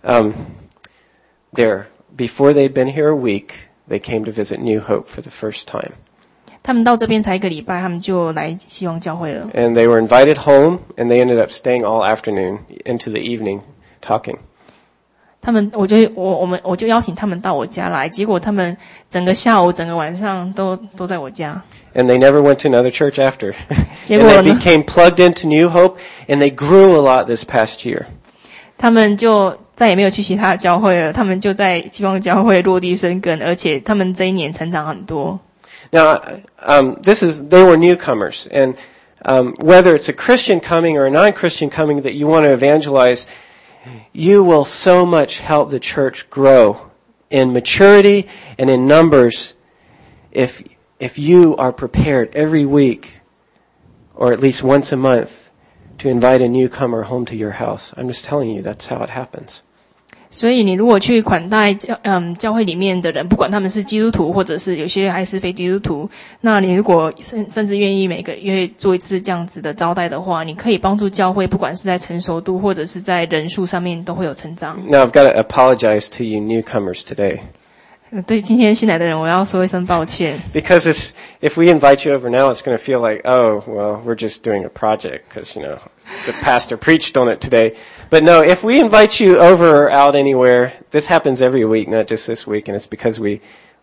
Before they'd been here a week, they came to visit New Hope for the first time. 他们到这边才1个礼拜，他们就来希望教会了。 And they were invited home, and they ended up staying all afternoon into the evening talking. 我就邀请他们到我家来，结果他们整个下午、整个晚上都在我家。 And they never went to another church after. 结 And 果 they 呢， became plugged into New Hope, and they grew a lot this past year. 他们就再也没有去其他的教会了，他们就在希望教会落地生根，而且他们这一年成长很多。 Now, they were newcomers, and whether it's a Christian coming or a non-Christian coming that you want to evangelize, you will so much help the church grow in maturity and in numbers if you are prepared every week, or at least once a month, to invite a newcomer home to your house. I'm just telling you, that's how it happens. 所以你如果去款待教会里面的人，不管他们是基督徒或者是有些还是非基督徒，那你如果甚至愿意每个月做一次这样子的招待的话，你可以帮助教会，不管是在成熟度或者是在人数上面都会有成长。 Now, I've got to apologize to you newcomers today. 对今天新来的人，我要说一声抱歉。 Because if we invite you over now, it's going to feel like, oh, well, we're just doing a project because, the pastor preached on it today. But no, if we invite you over or out anywhere, this happens every week, not just this week, and it's because we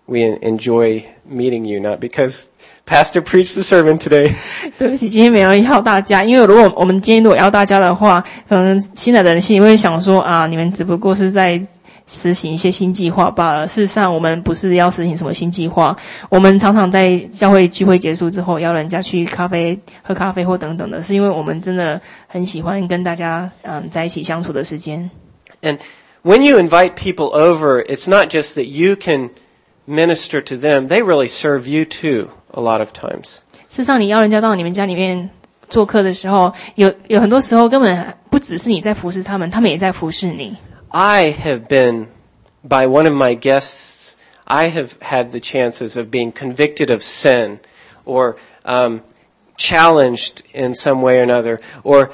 enjoy meeting you, not because pastor preached the sermon today. 对不起，今天没有邀大家，因为如果我们今天如果邀大家的话，可能新来的人心里会想说啊，你们只不过是在实行一些新计划罢了。事实上，我们不是要实行什么新计划，我们常常在教会聚会结束之后，邀人家去喝咖啡或等等的，是因为我们真的很喜欢跟大家在一起相处的时间。 And when you invite people over, it's not just that you can minister to them; they really serve you too. A lot of times. 事实上，你邀人家到你们家里面做客的时候，有很多时候根本不只是你在服侍他们，他们也在服侍你。 I have been, by one of my guests, I have had the chances of being convicted of sin or challenged in some way or another or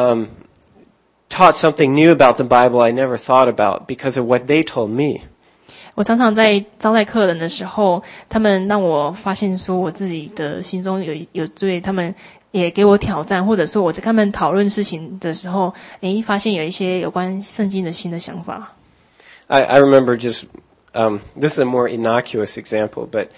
taught something new about the Bible I never thought about because of what they told me. 我常常在招待客人的时候，他们让我发现说我自己的心中有罪，他们也给我挑战，或者说我在跟他们讨论事情的时候，发现有一些有关圣经的新的想法。 I remember just, this is a more innocuous example, but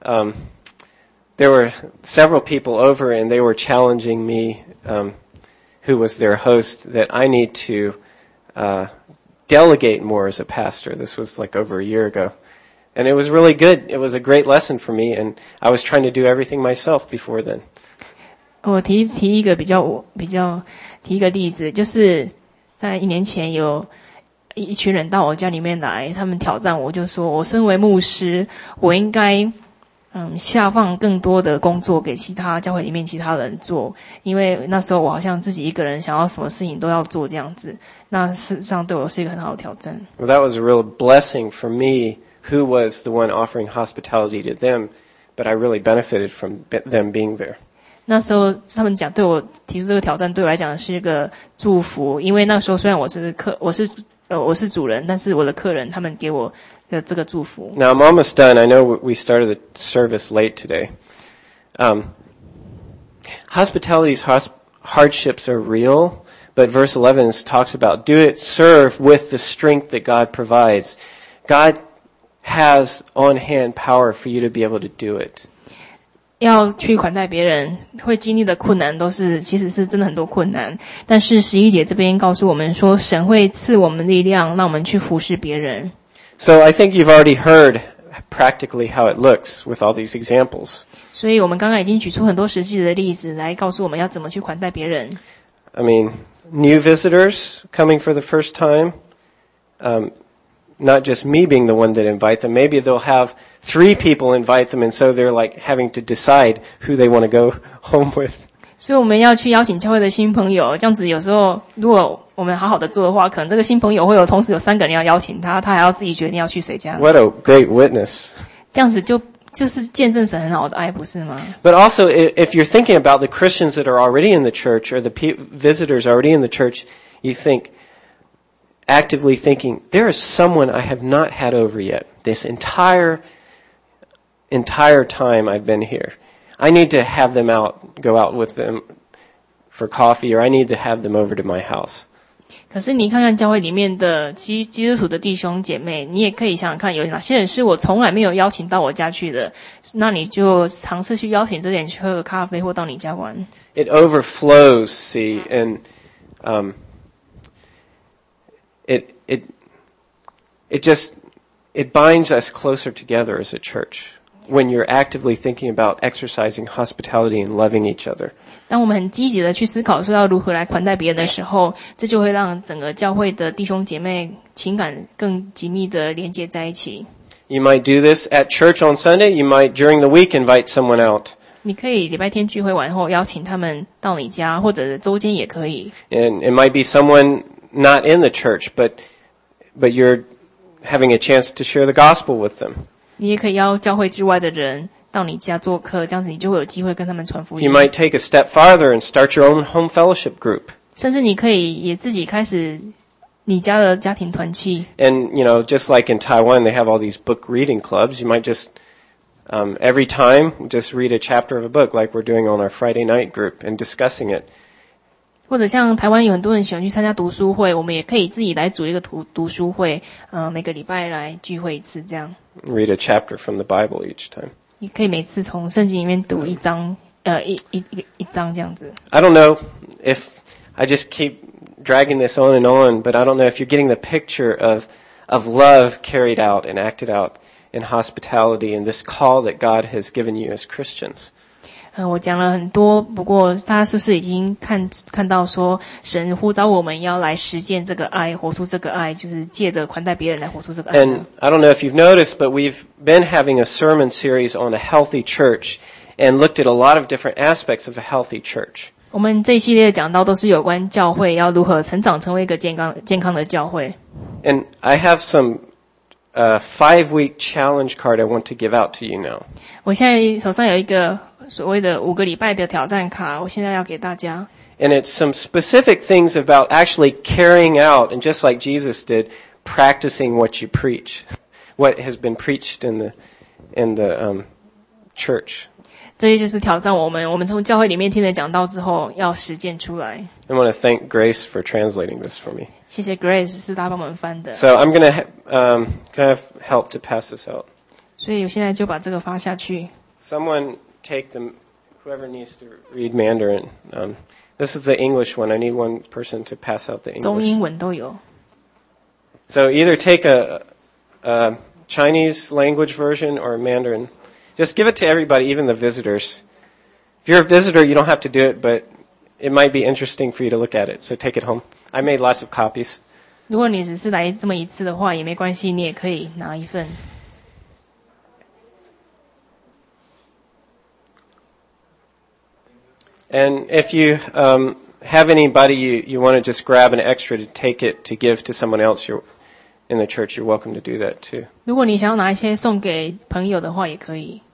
there were several people over and they were challenging me, who was their host, that I need to delegate more as a pastor. This was like over a year ago. And it was really good. It was a great lesson for me, and I was trying to do everything myself before then. 我提一个提一个例子，就是在1年前有一群人到我家里面来，他们挑战我，就说我身为牧师，我应该下放更多的工作给其他教会里面其他人做，因为那时候我好像自己一个人想要什么事情都要做这样子，那事实上对我是一个很好的挑战。 Well, that was a real blessing for me, who was the one offering hospitality to them, but I really benefited from them being there. 那时候他们讲对我提出这个挑战，对我来讲是一个祝福，因为那时候虽然我是主人，但是我的客人他们给我的这个祝福。 Now I'm almost done. I know we started the service late today. Hospitality's hardships are real, but verse 11 talks about do it, serve with the strength that God provides. God has on-hand power for you to be able to do it. 要去款待别人会经历的困难其实是真的很多困难，但是11节这边告诉我们说，神会赐我们力量，让我们去服侍别人。 So I think you've already heard practically how it looks with all these examples. 所以我们刚刚已经举出很多实际的例子来告诉我们要怎么去款待别人。 I mean, new visitors coming for the first time, not just me being the one that invite them. Maybe they'll have 3 people invite them, and so they're like having to decide who they want to go home with. 所以我们要去邀请教会的新朋友，这样子有时候如果我们好好的做的话，可能这个新朋友会有同时有3个人要邀请他，他还要自己决定要去谁家。 What a great witness. 这样子就是见证神很好的爱，不是吗？ But also, if you're thinking about the Christians that are already in the church or the visitors already in the church, you think, actively thinking, there is someone I have not had over yet. This entire time I've been here. I need to have them go out with them for coffee, or I need to have them over to my house. 可是你看看教会里面的基督徒的弟兄姐妹，你也可以想想看，有哪些人是我从来没有邀请到我家去的，那你就尝试去邀请这点去喝个咖啡或到你家玩。 It overflows, see, and it binds us closer together as a church when you're actively thinking about exercising hospitality and loving each other. 当我们很积极的去思考说要如何来款待别人的时候，这就会让整个教会的弟兄姐妹情感更紧密的连接在一起。 You might do this at church on Sunday. You might, during the week, invite someone out. 你可以礼拜天聚会完后邀请他们到你家，或者周间也可以。 And it might be someone not in the church, but you're having a chance to share the gospel with them. 你也可以邀教会之外的人到你家做客，这样子你就会有机会跟他们传福音。 You might take a step farther and start your own home fellowship group. 甚至你可以也自己开始你家的家庭团契。 And, just like in Taiwan, they have all these book reading clubs. You might just, every time, just read a chapter of a book like we're doing on our Friday night group and discussing it. 或者像台湾有很多人喜欢去参加读书会，我们也可以自己来组一个读书会，每个礼拜来聚会一次这样。 Read a chapter from the Bible each time. 你可以每次从圣经里面读一章这样子。 I don't know if I just keep dragging this on and on, but I don't know if you're getting the picture of love carried out and acted out in hospitality and this call that God has given you as Christians. 我讲了很多，不过大家是不是已经看到说神呼召我们要来实践这个爱，活出这个爱，就是借着款待别人来活出这个爱呢？ And I don't know if you've noticed, but we've been having a sermon series on a healthy church and looked at a lot of different aspects of a healthy church. 我们这一系列讲到都是有关教会要如何成长成为一个健康的教会。 And I have some 5-week challenge card I want to give out to you now. 我现在手上有一个所谓的5个礼拜的挑战卡，我现在要给大家。 And it's some specific things about actually carrying out, and just like Jesus did, practicing what you preach, what has been preached in the church. 这些就是挑战我们从教会里面听了讲道之后要实践出来。 I want to thank Grace for translating this for me. 谢谢 Grace 是他帮我们翻的。 So I'm going to kind of help to pass this out. 所以我现在就把这个发下去。 Someone take whoever needs to read Mandarin. This is the English one. I need one person to pass out the 中 English. 英文都有。 So either take a Chinese language version or a Mandarin. Just give it to everybody, even the visitors. If you're a visitor, you don't have to do it, but it might be interesting for you to look at it. So take it home. I made lots of copies. 如果你只是来这么一次的话也没关系，你也可以拿一份。 And if you have anybody you want to just grab an extra to take it to give to someone else in the church, you're welcome to do that too. 如果你想要拿一些送给朋友的话也可以。